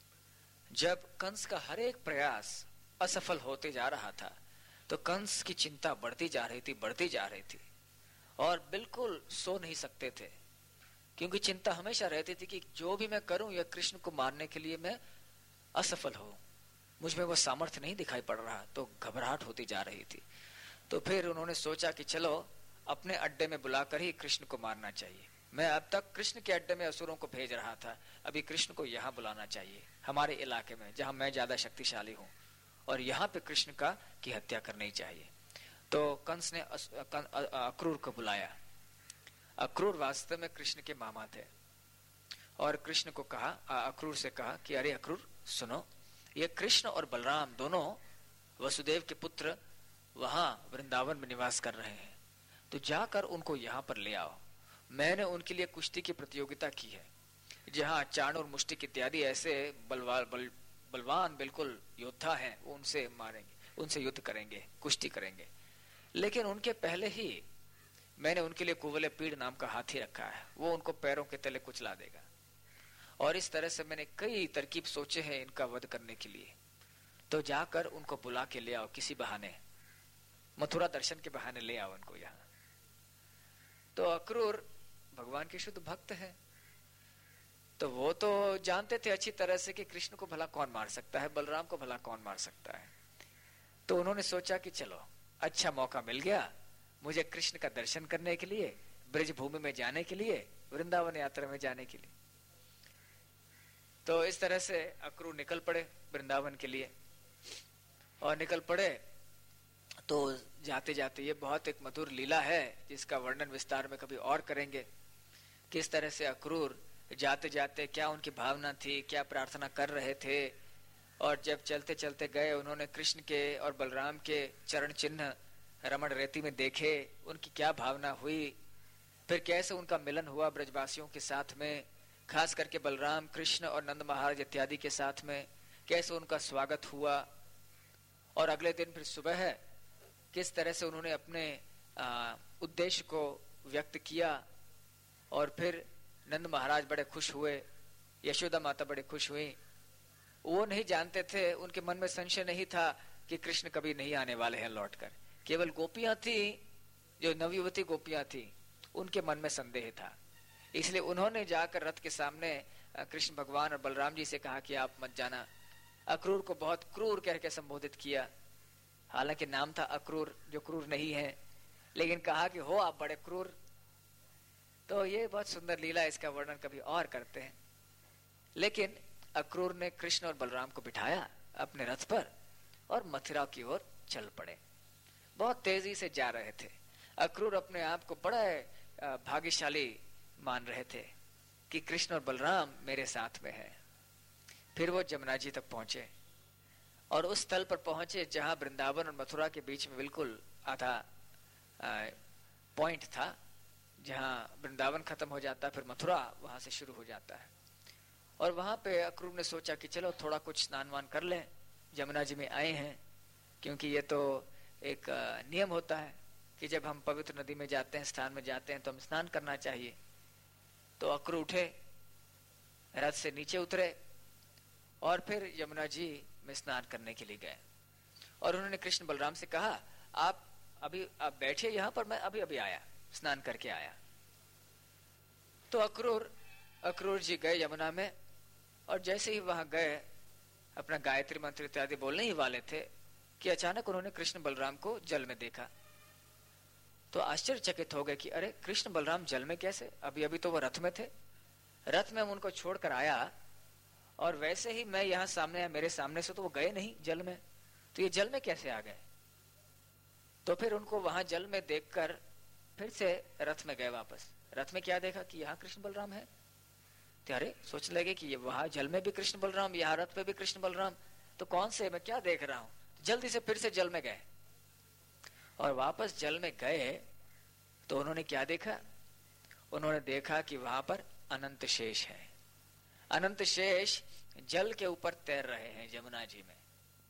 A: जब कंस का हर एक प्रयास असफल होते जा रहा था तो कंस की चिंता बढ़ती जा रही थी बढ़ती जा रही थी और बिल्कुल सो नहीं सकते थे, क्योंकि चिंता हमेशा रहती थी कि जो भी मैं करूं यह कृष्ण को मारने के लिए मैं असफल हूं, मुझ में वो सामर्थ्य नहीं दिखाई पड़ रहा। तो घबराहट होती जा रही थी। तो फिर उन्होंने सोचा कि चलो अपने अड्डे में बुलाकर ही कृष्ण को मारना चाहिए। मैं अब तक कृष्ण के अड्डे में असुरों को भेज रहा था, अभी कृष्ण को यहाँ बुलाना चाहिए, हमारे इलाके में जहां मैं ज्यादा शक्तिशाली हूँ, और यहाँ पे कृष्ण का की हत्या करनी चाहिए। तो कंस ने अक्रूर को बुलाया। अक्रूर वास्तव में कृष्ण के मामा थे और कृष्ण को कहा, अक्रूर से कहा कि अरे अक्रूर सुनो, ये कृष्ण और बलराम दोनों वसुदेव के पुत्र वहां वृंदावन में निवास कर रहे हैं, तो जाकर उनको यहाँ पर ले आओ। मैंने उनके लिए कुश्ती की प्रतियोगिता की है, जहाँ चाणूर मुष्टिक इत्यादि ऐसे बलवान बल, बलवान बिल्कुल योद्धा हैं, वो उनसे मारेंगे, उनसे युद्ध करेंगे, कुश्ती करेंगे। लेकिन उनके पहले ही मैंने उनके लिए कुवले पीड़ नाम का हाथी रखा है, वो उनको पैरों के तले कुचला देगा। और इस तरह से मैंने कई तरकीब सोचे हैं इनका वध करने के लिए, तो जाकर उनको बुला के ले आओ किसी बहाने, मथुरा दर्शन के बहाने ले आओ उनको यहाँ। तो अक्रूर भगवान के शुद्ध भक्त है, तो वो तो जानते थे अच्छी तरह से कि कृष्ण को भला कौन मार सकता है, बलराम को भला कौन मार सकता है। तो उन्होंने सोचा कि चलो अच्छा मौका मिल गया मुझे कृष्ण का दर्शन करने के लिए, ब्रज भूमि में जाने के लिए, वृंदावन यात्रा में जाने के लिए। तो इस तरह से अक्रूर निकल पड़े वृंदावन के लिए। और निकल पड़े तो जाते जाते, ये बहुत एक मधुर लीला है जिसका वर्णन विस्तार में कभी और करेंगे, किस तरह से अक्रूर जाते जाते क्या उनकी भावना थी, क्या प्रार्थना कर रहे थे। और जब चलते चलते गए उन्होंने कृष्ण के और बलराम के चरण चिन्ह रमण रेती में देखे, उनकी क्या भावना हुई, फिर कैसे उनका मिलन हुआ ब्रजवासियों के साथ में, खास करके बलराम, कृष्ण और नंद महाराज इत्यादि के साथ में कैसे उनका स्वागत हुआ। और अगले दिन फिर सुबह है किस तरह से उन्होंने अपने उद्देश्य को व्यक्त किया। और फिर नंद महाराज बड़े खुश हुए, यशोदा माता बड़े खुश हुई। वो नहीं जानते थे, उनके मन में संशय नहीं था कि कृष्ण कभी नहीं आने वाले हैं लौटकर। केवल गोपियां थी, जो नवयुवती गोपियां थी, उनके मन में संदेह था। इसलिए उन्होंने जाकर रथ के सामने कृष्ण भगवान और बलराम जी से कहा कि आप मत जाना। अक्रूर को बहुत क्रूर कह के संबोधित किया, हालांकि नाम था अक्रूर, जो क्रूर नहीं है, लेकिन कहा कि हो आप बड़े क्रूर। तो ये बहुत सुंदर लीला, इसका वर्णन कभी और करते हैं। लेकिन अक्रूर ने कृष्ण और बलराम को बिठाया अपने रथ पर और मथुरा की ओर चल पड़े। बहुत तेजी से जा रहे थे। अक्रूर अपने आप को बड़े भाग्यशाली मान रहे थे कि कृष्ण और बलराम मेरे साथ में है। फिर वो जमुना जी तक पहुंचे और उस स्थल पर पहुंचे जहां वृंदावन और मथुरा के बीच में बिल्कुल आधा पॉइंट था, जहां वृंदावन खत्म हो जाता है, फिर मथुरा वहां से शुरू हो जाता है। और वहां पे अक्रूर ने सोचा कि चलो थोड़ा कुछ स्नान वान कर लें, जमुना जी में आए हैं, क्योंकि ये तो एक नियम होता है कि जब हम पवित्र नदी में जाते हैं, स्थान में जाते हैं, तो हम स्नान करना चाहिए। तो अक्रूर उठे, रथ से नीचे उतरे और फिर यमुना जी में स्नान करने के लिए गए। और उन्होंने कृष्ण बलराम से कहा, आप अभी आप बैठिए यहाँ पर, मैं अभी अभी आया, स्नान करके आया। तो अक्रूर अक्रूर जी गए यमुना में, और जैसे ही वहां गए अपना गायत्री मंत्र इत्यादि बोलने ही वाले थे कि अचानक उन्होंने कृष्ण बलराम को जल में देखा। तो आश्चर्यचकित हो गए कि अरे कृष्ण बलराम जल में कैसे, अभी अभी तो वो रथ में थे, रथ में हम उनको छोड़कर आया और वैसे ही मैं यहाँ सामने आया, मेरे सामने से तो वो गए नहीं जल में, तो ये जल में कैसे आ गए। तो फिर उनको वहां जल में देखकर फिर से रथ में गए वापस। रथ में क्या देखा कि यहाँ कृष्ण बलराम है, तो अरे सोचने लगे कि ये वहां जल में भी कृष्ण बलराम, यहाँ रथ पे भी कृष्ण बलराम, तो कौन से, मैं क्या देख रहा हूं। तो जल्दी से फिर से जल में गए और वापस जल में गए तो उन्होंने क्या देखा, उन्होंने देखा कि वहां पर अनंत शेष है। अनंत शेष जल के ऊपर तैर रहे हैं यमुना जी में।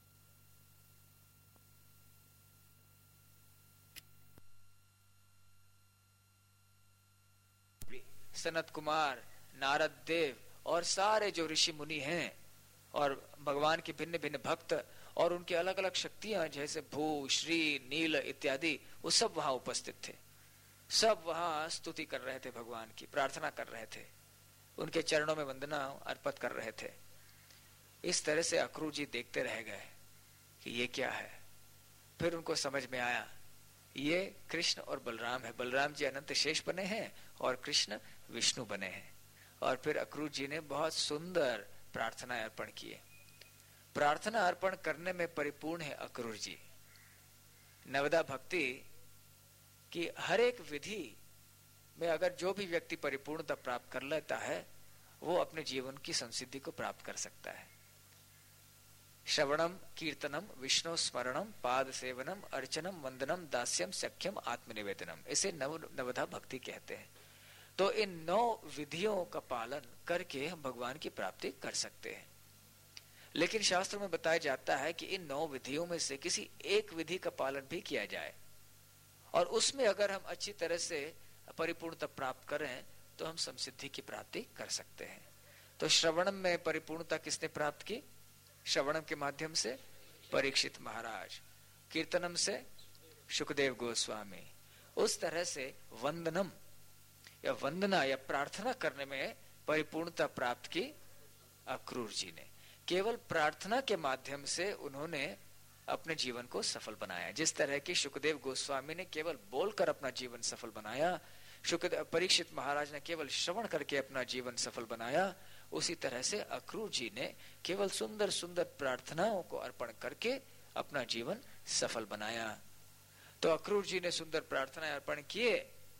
A: सनत कुमार, नारद देव और सारे जो ऋषि मुनि हैं और भगवान के भिन्न भिन्न भक्त और उनकी अलग अलग शक्तियां जैसे भू, श्री, नील इत्यादि, वो सब वहां उपस्थित थे। सब वहां स्तुति कर रहे थे, भगवान की प्रार्थना कर रहे थे, उनके चरणों में वंदना अर्पित कर रहे थे। इस तरह से अक्रूर जी देखते रह गए कि ये क्या है। फिर उनको समझ में आया ये कृष्ण और बलराम है। बलराम जी अनंत शेष बने हैं और कृष्ण विष्णु बने हैं। और फिर अक्रूर जी ने बहुत सुंदर प्रार्थना अर्पण किए। प्रार्थना अर्पण करने में परिपूर्ण है अक्रूर जी। नवदा भक्ति की हर एक विधि में अगर जो भी व्यक्ति परिपूर्णता प्राप्त कर लेता है वो अपने जीवन की संसिद्धि को प्राप्त कर सकता है। श्रवणम, कीर्तनम, विष्णु स्मरणम, पाद सेवनम, अर्चनम, वंदनम, दास्यम, सख्यम, आत्मनिवेदनम, इसे नव नवधा भक्ति कहते हैं। तो इन नौ विधियों का पालन करके हम भगवान की प्राप्ति कर सकते हैं। लेकिन शास्त्र में बताया जाता है कि इन नौ विधियों में से किसी एक विधि का पालन भी किया जाए और उसमें अगर हम अच्छी तरह से परिपूर्णता प्राप्त करें तो हम समसिद्धि की प्राप्ति कर सकते हैं। तो श्रवणम में परिपूर्णता किसने प्राप्त की? श्रवणम के माध्यम से परीक्षित महाराज, कीर्तनम से शुकदेव गोस्वामी। उस तरह से वंदनम या वंदना या प्रार्थना करने में परिपूर्णता प्राप्त की अक्रूर जी ने। केवल प्रार्थना के माध्यम से उन्होंने अपने जीवन को सफल बनाया। जिस तरह की शुकदेव गोस्वामी ने केवल बोलकर अपना जीवन सफल बनाया, शुकदेव परीक्षित महाराज ने केवल श्रवण करके अपना जीवन सफल बनाया, उसी तरह से अक्रूर जी ने केवल सुंदर सुंदर प्रार्थनाओं को अर्पण करके अपना जीवन सफल बनाया। तो अक्रूर जी ने सुंदर प्रार्थनाएं अर्पण किए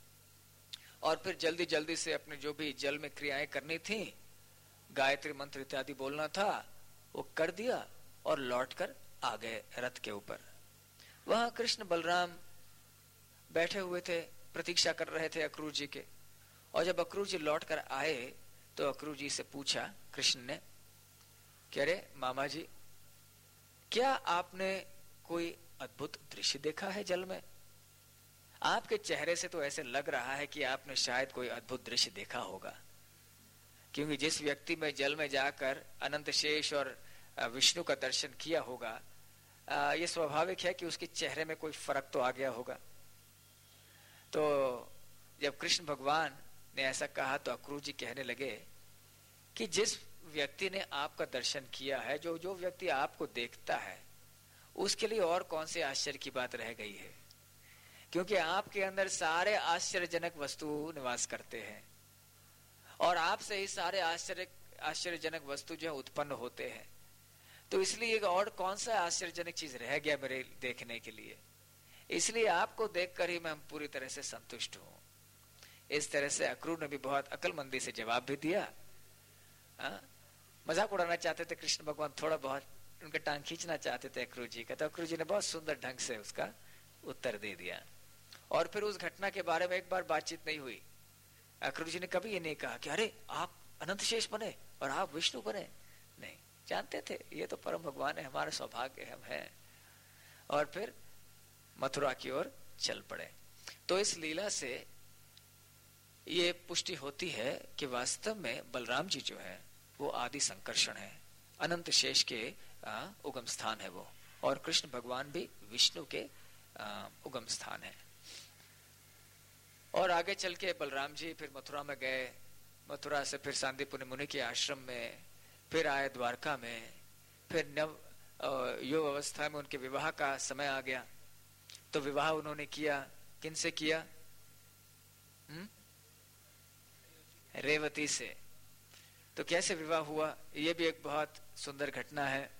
A: और फिर जल्दी जल्दी से अपने जो भी जल में क्रियाएं करनी थी, गायत्री मंत्र इत्यादि बोलना था, वो कर दिया और लौटकर आ गए रथ के ऊपर। वहां कृष्ण बलराम बैठे हुए थे, प्रतीक्षा कर रहे थे अक्रूर जी के। और जब अक्रूर जी लौट कर आए तो अक्रूर जी से पूछा कृष्ण ने कि अरे मामा जी, क्या आपने कोई अद्भुत दृश्य देखा है जल में? आपके चेहरे से तो ऐसे लग रहा है कि आपने शायद कोई अद्भुत दृश्य देखा होगा, क्योंकि जिस व्यक्ति में जल में जाकर अनंत शेष और विष्णु का दर्शन किया होगा, ये स्वाभाविक है कि उसके चेहरे में कोई फर्क तो आ गया होगा। तो जब कृष्ण भगवान ने ऐसा कहा तो अक्रूर जी कहने लगे कि जिस व्यक्ति ने आपका दर्शन किया है, जो जो व्यक्ति आपको देखता है, उसके लिए और कौन से आश्चर्य की बात रह गई है, क्योंकि आपके अंदर सारे आश्चर्यजनक वस्तु निवास करते हैं और आपसे ही सारे आश्चर्य आश्चर्यजनक वस्तु जो उत्पन्न होते हैं। तो इसलिए और कौन सा आश्चर्यजनक चीज रह गया मेरे देखने के लिए, इसलिए आपको देखकर ही मैं पूरी तरह से संतुष्ट हूं। इस तरह से अक्रूर ने भी बहुत अक्लमंदी से जवाब भी दिया। हाँ? मजाक उड़ाना चाहते थे कृष्ण भगवान, थोड़ा बहुत उनके टांग खींचना चाहते थे अक्रूर जी का, तो अक्रूर जी ने बहुत सुंदर ढंग से उसका उत्तर दे दिया। और फिर उस घटना के बारे में एक बार बातचीत नहीं हुई। अक्रूर जी ने कभी ये नहीं कहा कि अरे आप अनंत शेष बने और आप विष्णु बने, नहीं, जानते थे ये तो परम भगवान है, हमारा सौभाग्य है, हम हैं। और फिर मथुरा की ओर चल पड़े। तो इस लीला से ये पुष्टि होती है कि वास्तव में बलराम जी जो है वो आदि संकर्षण है, अनंत शेष के आ, उगम स्थान है वो, और कृष्ण भगवान भी विष्णु के आ, उगम स्थान है। और आगे चल के बलराम जी फिर मथुरा में गए, मथुरा से फिर सांदीपनि मुनि के आश्रम में, फिर आए द्वारका में, फिर नव युव अवस्था में उनके विवाह का समय आ गया, तो विवाह उन्होंने किया। किनसे किया? हुँ? रेवती से। तो कैसे विवाह हुआ? ये भी एक बहुत सुंदर घटना है।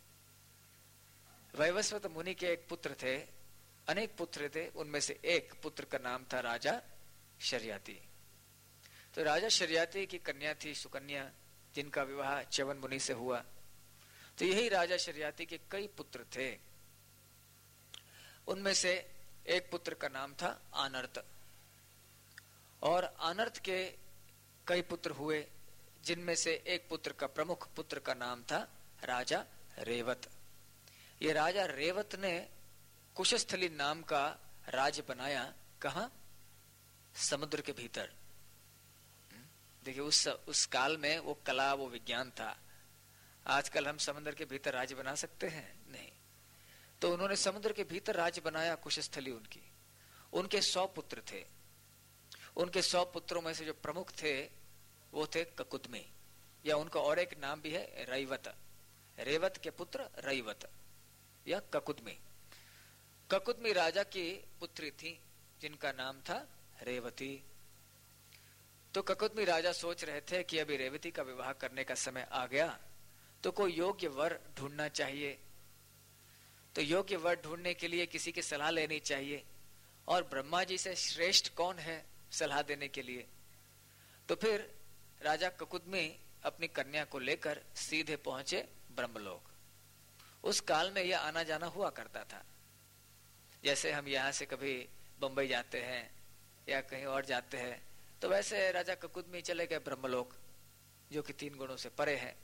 A: वैवस्वत मुनि के एक पुत्र थे, अनेक पुत्र थे, उनमें से एक पुत्र का नाम था राजा शर्याती। तो राजा शर्याती की कन्या थी सुकन्या, जिनका विवाह च्यवन मुनि से हुआ। तो यही राजा शर्याती के कई पुत्र थे। उनमें से एक पुत्र का नाम था आनर्त, और आनर्त के कई पुत्र हुए, जिनमें से एक पुत्र का प्रमुख पुत्र का नाम था राजा रेवत। ये राजा रेवत ने कुशस्थली नाम का राज्य बनाया। कहाँ? समुद्र के भीतर। देखिए उस उस काल में वो कला, वो विज्ञान था। आजकल हम समुद्र के भीतर राज्य बना सकते हैं? नहीं। तो उन्होंने समुद्र के भीतर राज्य बनाया, कुशस्थली उनकी। उनके सौ पुत्र थे। उनके सौ पुत्रों में से जो प्रमुख थे वो थे ककुदमी, या उनका और एक नाम भी है रैवत। रेवत के पुत्र रैवत या ककुदमी। ककुदमी राजा की पुत्री थी, जिनका नाम था रेवती। तो ककुदमी राजा सोच रहे थे कि अभी रेवती का विवाह करने का समय आ गया, तो कोई योग्य वर ढूंढना चाहिए। तो योग्य वर ढूंढने के लिए किसी की सलाह लेनी चाहिए, और ब्रह्मा जी से श्रेष्ठ कौन है सलाह देने के लिए? तो फिर राजा ककुदमी अपनी कन्या को लेकर सीधे पहुंचे ब्रह्मलोक। उस काल में यह आना जाना हुआ करता था। जैसे हम यहाँ से कभी बंबई जाते हैं या कहीं और जाते हैं, तो वैसे राजा ककुदमी चले गए ब्रह्मलोक, जो कि तीन गुणों से परे है,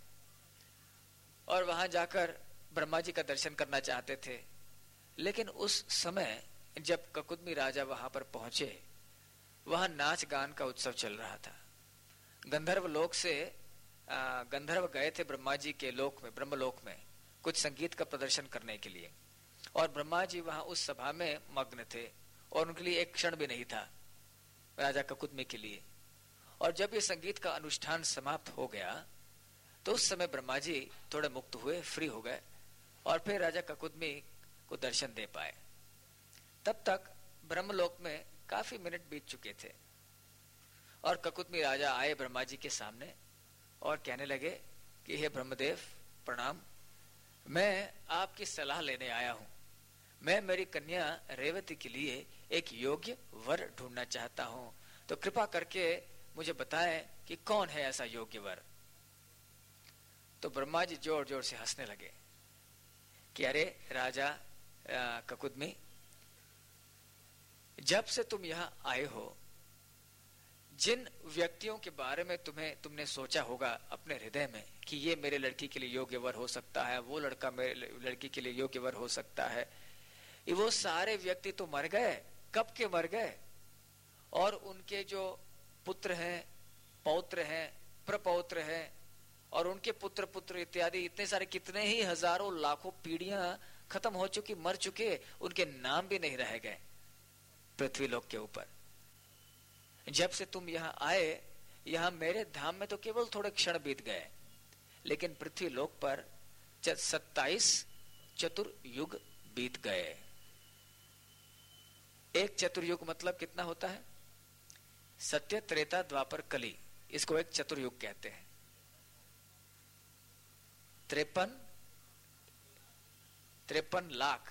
A: और वहां जाकर ब्रह्मा जी का दर्शन करना चाहते थे। लेकिन उस समय जब ककुदमी राजा वहां पर पहुंचे, वहां नाच गान का उत्सव चल रहा था। गंधर्व लोक से आ, गंधर्व गए थे ब्रह्मा जी के लोक में, ब्रह्मलोक में, कुछ संगीत का प्रदर्शन करने के लिए, और ब्रह्मा जी वहां उस सभा में मग्न थे, और उनके लिए एक क्षण भी नहीं था राजा ककुदमी के लिए। और जब ये संगीत का अनुष्ठान समाप्त हो गया, तो उस समय ब्रह्मा जी थोड़े मुक्त हुए, फ्री हो गए, और फिर राजा ककुदमी को दर्शन दे पाए। तब तक ब्रह्मलोक में काफी मिनट बीत चुके थे, और ककुदमी राजा आए ब्रह्मा जी के सामने और कहने लगे कि हे ब्रह्मदेव प्रणाम, मैं आपकी सलाह लेने आया हूं। मैं मेरी कन्या रेवती के लिए एक योग्य वर ढूंढना चाहता हूं, तो कृपा करके मुझे बताएं कि कौन है ऐसा योग्य वर। तो ब्रह्मा जी जोर जोर से हंसने लगे कि अरे राजा ककुदमी, जब से तुम यहां आए हो, जिन व्यक्तियों के बारे में तुम्हें तुमने सोचा होगा अपने हृदय में कि ये मेरे लड़की के लिए योग्य वर हो सकता है, वो लड़का मेरे लड़की के लिए योग्य वर हो सकता है, वो सारे व्यक्ति तो मर गए। कब के मर गए? और उनके जो पुत्र हैं, पौत्र हैं, प्रपौत्र हैं, और उनके पुत्र पुत्र इत्यादि इतने सारे, कितने ही हजारों लाखों पीढ़ियां खत्म हो चुकी, मर चुके, उनके नाम भी नहीं रह गए पृथ्वी लोक के ऊपर। जब से तुम यहाँ आए, यहाँ मेरे धाम में तो केवल थोड़े क्षण बीत गए, लेकिन पृथ्वी लोक पर सत्ताईस चतुर्युग बीत गए। एक चतुर्युग मतलब कितना होता है? सत्य, त्रेता, द्वापर, कली, इसको एक चतुर्युग कहते हैं। त्रेपन त्रेपन लाख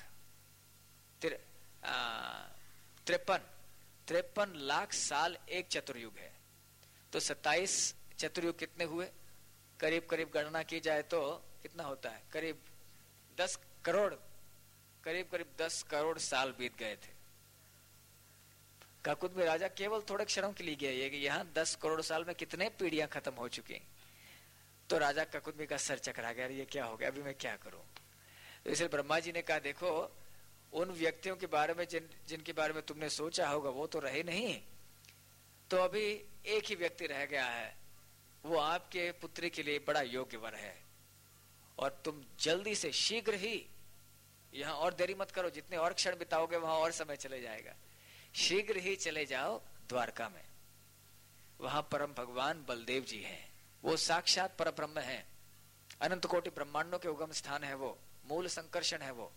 A: त्रेपन त्रेपन लाख साल एक चतुर्युग है। तो सत्ताईस चतुर्युग कितने हुए? करीब करीब गणना की जाए तो कितना होता है? करीब दस करोड़ करीब करीब दस करोड़ साल बीत गए थे। ककुदमी राजा केवल थोड़े क्षणों के लिए गए कि यहाँ दस करोड़ साल में कितने पीढ़ियां खत्म हो चुकी। तो राजा ककुदमी का सर चकरा गया, ये क्या हो गया, अभी मैं क्या करूं। तो इसलिए ब्रह्मा जी ने कहा, देखो उन व्यक्तियों के बारे में जिन जिनके बारे में तुमने सोचा होगा वो तो रहे नहीं, तो अभी एक ही व्यक्ति रह गया है, वो आपके पुत्री के लिए बड़ा योग्य वर है, और तुम जल्दी से शीघ्र ही, यहाँ और देरी मत करो, जितने और क्षण बिताओगे वहां और समय चले जाएगा, शीघ्र ही चले जाओ द्वारका में। वहां परम भगवान बलदेव जी हैं, वो साक्षात परब्रह्म हैं, अनंत कोटि ब्रह्मांडों के उगम स्थान है वो, मूल संकर्षण है वो।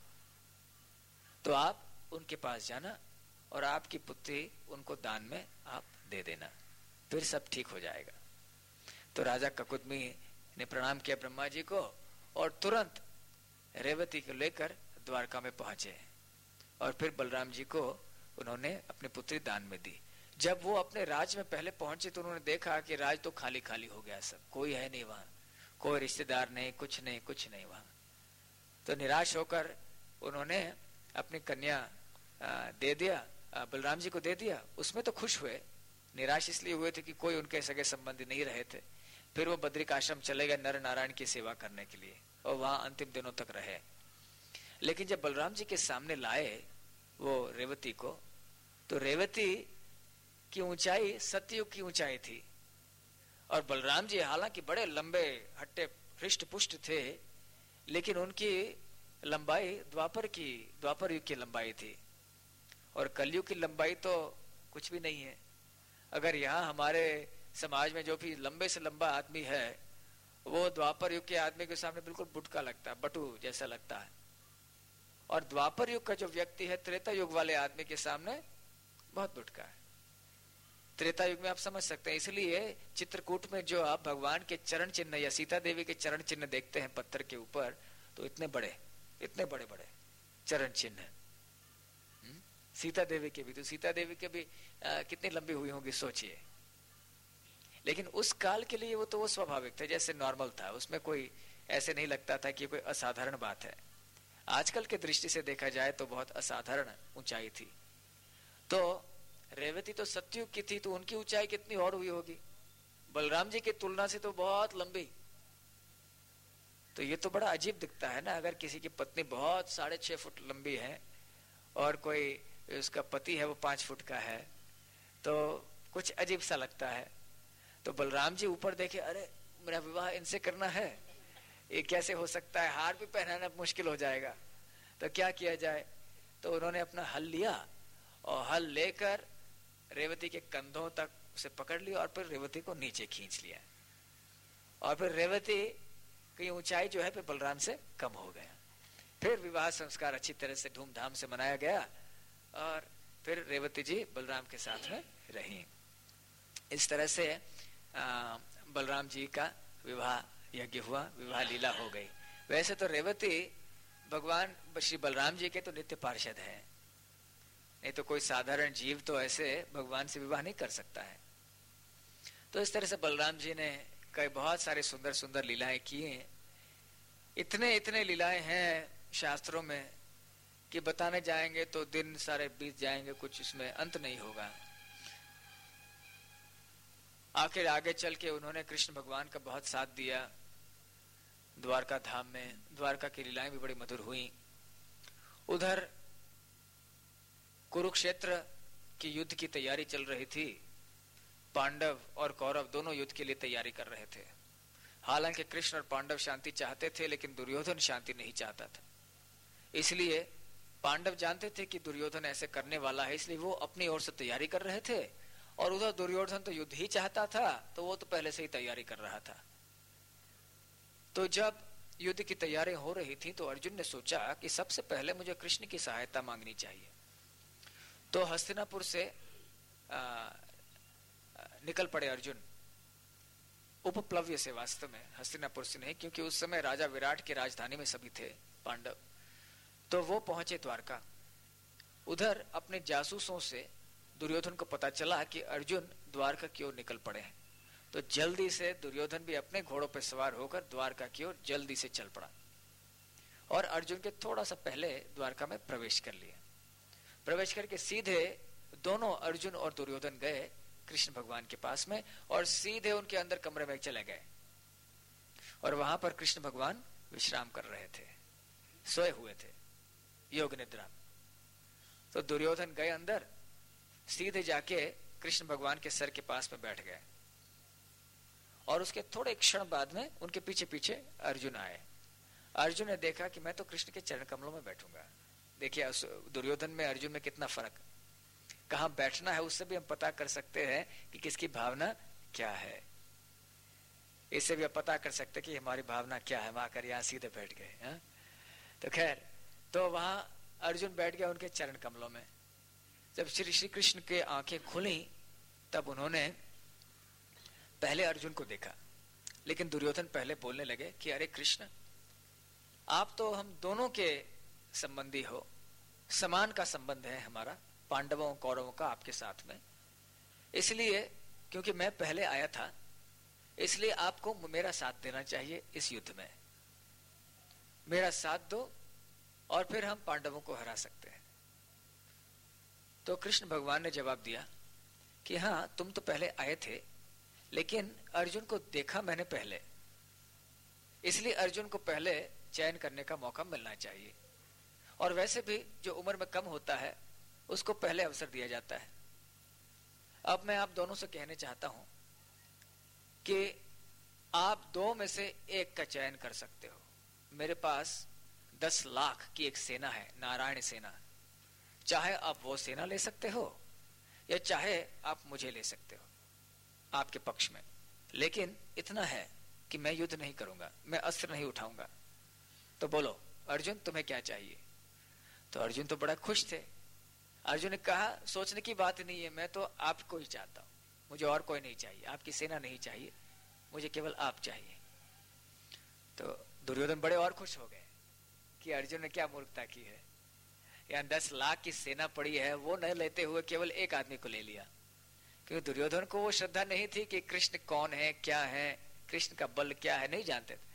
A: तो आप उनके पास जाना और आपकी पुत्री उनको दान में आप दे देना, फिर सब ठीक हो जाएगा। तो राजा ककुदमी ने प्रणाम किया ब्रह्मा जी को और तुरंत रेवती को लेकर द्वारका में पहुंचे और फिर बलराम जी को उन्होंने अपनी पुत्री दान में दी। जब वो अपने राज में पहले पहुंचे तो उन्होंने देखा कि राज तो खाली खाली हो गया, सब कोई है नहीं वहां, कोई रिश्तेदार नहीं, कुछ नहीं कुछ नहीं वहां। तो निराश होकर उन्होंने अपनी कन्या दे दिया, बलराम जी को दे दिया। उसमें तो खुश हुए, निराश इसलिए हुए थे कि कोई उनके सगे संबंधी नहीं रहे थे। फिर वो बद्रिक आश्रम चले गए नर नारायण की सेवा करने के लिए और वहां अंतिम दिनों तक रहे। लेकिन जब बलराम जी के सामने लाए वो रेवती को, तो रेवती की ऊंचाई सतयुग की ऊंचाई थी और बलराम जी हालांकि बड़े लंबे हट्टे हृष्ट पुष्ट थे, लेकिन उनकी लंबाई द्वापर की द्वापर युग की लंबाई थी और कलयुग की लंबाई तो कुछ भी नहीं है। अगर यहाँ हमारे समाज में जो भी लंबे से लंबा आदमी है वो द्वापर युग के आदमी के सामने बिल्कुल बुटका लगता है, बटू जैसा लगता है। और द्वापर युग का जो व्यक्ति है त्रेता युग वाले आदमी के सामने बहुत बुटका है। त्रेता युग में आप समझ सकते हैं, इसलिए चित्रकूट में जो आप भगवान के चरण चिन्ह या सीता देवी के चरण चिन्ह देखते हैं पत्थर के ऊपर, तो इतने बड़े इतने बड़े बड़े चरण चिन्ह। सीता देवी के भी, तो सीता देवी के भी आ, कितनी लंबी हुई होंगी सोचिए। लेकिन उस काल के लिए वो तो वो स्वाभाविक था, जैसे नॉर्मल था, उसमें कोई ऐसे नहीं लगता था कि कोई असाधारण बात है। आजकल के दृष्टि से देखा जाए तो बहुत असाधारण ऊंचाई थी। तो रेवती तो सतयुग की थी, तो उनकी ऊंचाई कितनी और हुई होगी, बलराम जी की तुलना से तो बहुत लंबी। तो ये तो बड़ा अजीब दिखता है ना, अगर किसी की पत्नी बहुत साढ़े छह फुट लंबी है और कोई उसका पति है वो पांच फुट का है, तो कुछ अजीब सा लगता है। तो बलराम जी ऊपर देखे, अरे मेरा विवाह इनसे करना है, ये कैसे हो सकता है, हार भी पहनाना मुश्किल हो जाएगा, तो क्या किया जाए। तो उन्होंने अपना हल लिया और हल लेकर रेवती के कंधों तक उसे पकड़ लिया और फिर रेवती को नीचे खींच लिया और फिर रेवती की ऊंचाई जो है फिर बलराम से कम हो गया। फिर विवाह संस्कार अच्छी तरह से धूमधाम से मनाया गया और फिर रेवती जी बलराम के साथ में रही। इस तरह से आ, बलराम जी का विवाह यज्ञ हुआ, विवाह लीला हो गई। वैसे तो रेवती भगवान श्री बलराम जी के तो नित्य पार्षद है, नहीं तो कोई साधारण जीव तो ऐसे भगवान से विवाह नहीं कर सकता है। तो इस तरह से बलराम जी ने कई बहुत सारे सुंदर सुंदर लीलाएं की हैं। इतने इतने लीलाएं हैं शास्त्रों में कि बताने जाएंगे तो दिन सारे बीत जाएंगे, कुछ इसमें अंत नहीं होगा। आखिर आगे चल के उन्होंने कृष्ण भगवान का बहुत साथ दिया द्वारका धाम में। द्वारका की लीलाएं भी बड़ी मधुर हुई। उधर कुरुक्षेत्र की युद्ध की तैयारी चल रही थी। पांडव और कौरव दोनों युद्ध के लिए तैयारी कर रहे थे। हालांकि कृष्ण और पांडव शांति चाहते थे, लेकिन दुर्योधन शांति नहीं चाहता था। इसलिए पांडव जानते थे कि दुर्योधन ऐसे करने वाला है, इसलिए वो अपनी ओर से तैयारी कर रहे थे। और उधर दुर्योधन तो युद्ध ही चाहता था, तो वो तो पहले से ही तैयारी कर रहा था। तो जब युद्ध की तैयारी हो रही थी तो अर्जुन ने सोचा कि सबसे पहले मुझे कृष्ण की सहायता मांगनी चाहिए। तो हस्तिनापुर से आ, निकल पड़े अर्जुन, उपप्लव्य से, वास्तव में हस्तिनापुर से नहीं, क्योंकि उस समय राजा विराट की राजधानी में सभी थे पांडव। तो वो पहुंचे द्वारका। उधर अपने जासूसों से दुर्योधन को पता चला कि अर्जुन द्वारका की ओर निकल पड़े हैं। तो जल्दी से दुर्योधन भी अपने घोड़ों पर सवार होकर द्वारका की ओर जल्दी से चल पड़ा और अर्जुन के थोड़ा सा पहले द्वारका में प्रवेश कर लिया। प्रवेश करके सीधे दोनों अर्जुन और दुर्योधन गए कृष्ण भगवान के पास में और सीधे उनके अंदर कमरे में चले गए और वहां पर कृष्ण भगवान विश्राम कर रहे थे, सोए हुए थे योग निद्रा। तो दुर्योधन गए अंदर, सीधे जाके कृष्ण भगवान के सर के पास में बैठ गए और उसके थोड़े क्षण बाद में उनके पीछे पीछे अर्जुन आए। अर्जुन ने देखा कि मैं तो कृष्ण के चरण कमलों में बैठूंगा। देखिए दुर्योधन में अर्जुन में कितना फर्क, कहां बैठना है उससे भी हम पता कर सकते हैं कि किसकी भावना क्या है। इससे भी आप पता कर सकते कि हमारी भावना क्या है। हम आकर यहाँ सीधे बैठ गए। हा? तो खैर, तो वहां अर्जुन बैठ गया उनके चरण कमलों में। जब श्री श्री कृष्ण के आंखें खुली तब उन्होंने पहले अर्जुन को देखा, लेकिन दुर्योधन पहले बोलने लगे कि अरे कृष्ण, आप तो हम दोनों के संबंधी हो, समान का संबंध है हमारा, पांडवों कौरवों का आपके साथ में, इसलिए क्योंकि मैं पहले आया था इसलिए आपको मेरा साथ देना चाहिए इस युद्ध में। मेरा साथ दो और फिर हम पांडवों को हरा सकते हैं। तो कृष्ण भगवान ने जवाब दिया कि हाँ, तुम तो पहले आए थे, लेकिन अर्जुन को देखा मैंने पहले, इसलिए अर्जुन को पहले चयन करने का मौका मिलना चाहिए। और वैसे भी जो उम्र में कम होता है उसको पहले अवसर दिया जाता है। अब मैं आप दोनों से कहने चाहता हूं कि आप दो में से एक का चयन कर सकते हो। मेरे पास दस लाख की एक सेना है, नारायण सेना। चाहे आप वो सेना ले सकते हो या चाहे आप मुझे ले सकते हो आपके पक्ष में, लेकिन इतना है कि मैं युद्ध नहीं करूंगा, मैं अस्त्र नहीं उठाऊंगा। तो बोलो अर्जुन, तुम्हें क्या चाहिए? तो अर्जुन तो बड़ा खुश थे। अर्जुन ने कहा, सोचने की बात नहीं है, मैं तो आपको ही चाहता हूं, मुझे और कोई नहीं चाहिए, आपकी सेना नहीं चाहिए, मुझे केवल आप चाहिए। तो दुर्योधन बड़े और खुश हो गए कि अर्जुन ने क्या मूर्खता की है, यहाँ दस लाख की सेना पड़ी है, वो न लेते हुए केवल एक आदमी को ले लिया। क्योंकि दुर्योधन को वो श्रद्धा नहीं थी कि कृष्ण कौन है, क्या है, कृष्ण का बल क्या है, नहीं जानते थे।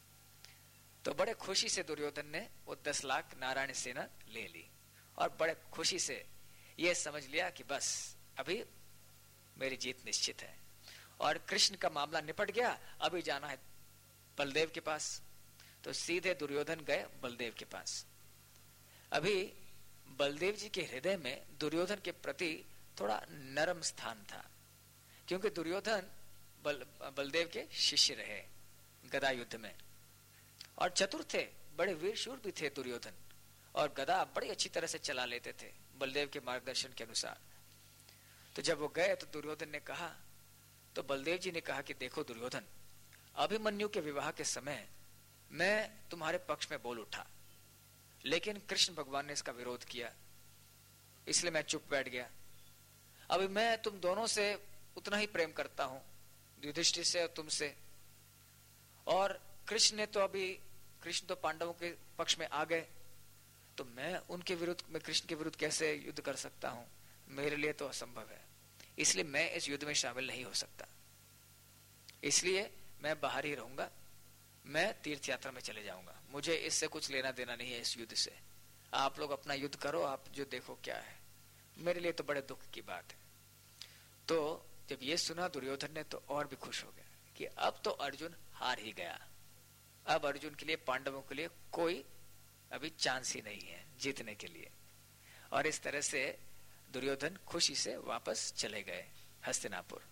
A: तो बड़े खुशी से दुर्योधन ने वो दस लाख नारायण सेना ले ली और बड़े खुशी से ये समझ लिया कि बस अभी मेरी जीत निश्चित है और कृष्ण का मामला निपट गया, अभी जाना है बलदेव के पास। तो सीधे दुर्योधन गए बलदेव के पास। अभी बलदेव जी के हृदय में दुर्योधन के प्रति थोड़ा नरम स्थान था, क्योंकि दुर्योधन बल, बलदेव के शिष्य रहे गदा युद्ध में और चतुर थे, बड़े वीर शूर भी थे दुर्योधन, और गदा बड़ी अच्छी तरह से चला लेते थे बलदेव के मार्गदर्शन के अनुसार। तो जब वो गए तो दुर्योधन ने कहा, तो बलदेव जी ने कहा कि देखो दुर्योधन, अभिमन्यु के विवाह के समय मैं तुम्हारे पक्ष में बोल उठा, लेकिन कृष्ण भगवान ने इसका विरोध किया, इसलिए मैं चुप बैठ गया। अभी मैं तुम दोनों से उतना ही प्रेम करता हूं, युधिष्ठिर से और तुमसे, और कृष्ण ने तो अभी कृष्ण तो पांडवों के पक्ष में आ गए, तो मैं उनके विरुद्ध मैं कृष्ण के विरुद्ध कैसे युद्ध कर सकता हूं? मेरे लिए तो असंभव है, इसलिए मैं इस युद्ध में शामिल नहीं हो सकता, इसलिए मैं बाहर ही रहूंगा, मैं तीर्थ यात्रा में चले जाऊंगा, मुझे इससे कुछ लेना देना नहीं है इस युद्ध से। आप लोग अपना युद्ध करो, आप जो देखो क्या है, मेरे लिए तो बड़े दुख की बात है। तो जब ये सुना दुर्योधन ने तो और भी खुश हो गया कि अब तो अर्जुन हार ही गया, अब अर्जुन के लिए पांडवों के लिए कोई अभी चांस ही नहीं है जीतने के लिए। और इस तरह से दुर्योधन खुशी से वापस चले गए हस्तिनापुर।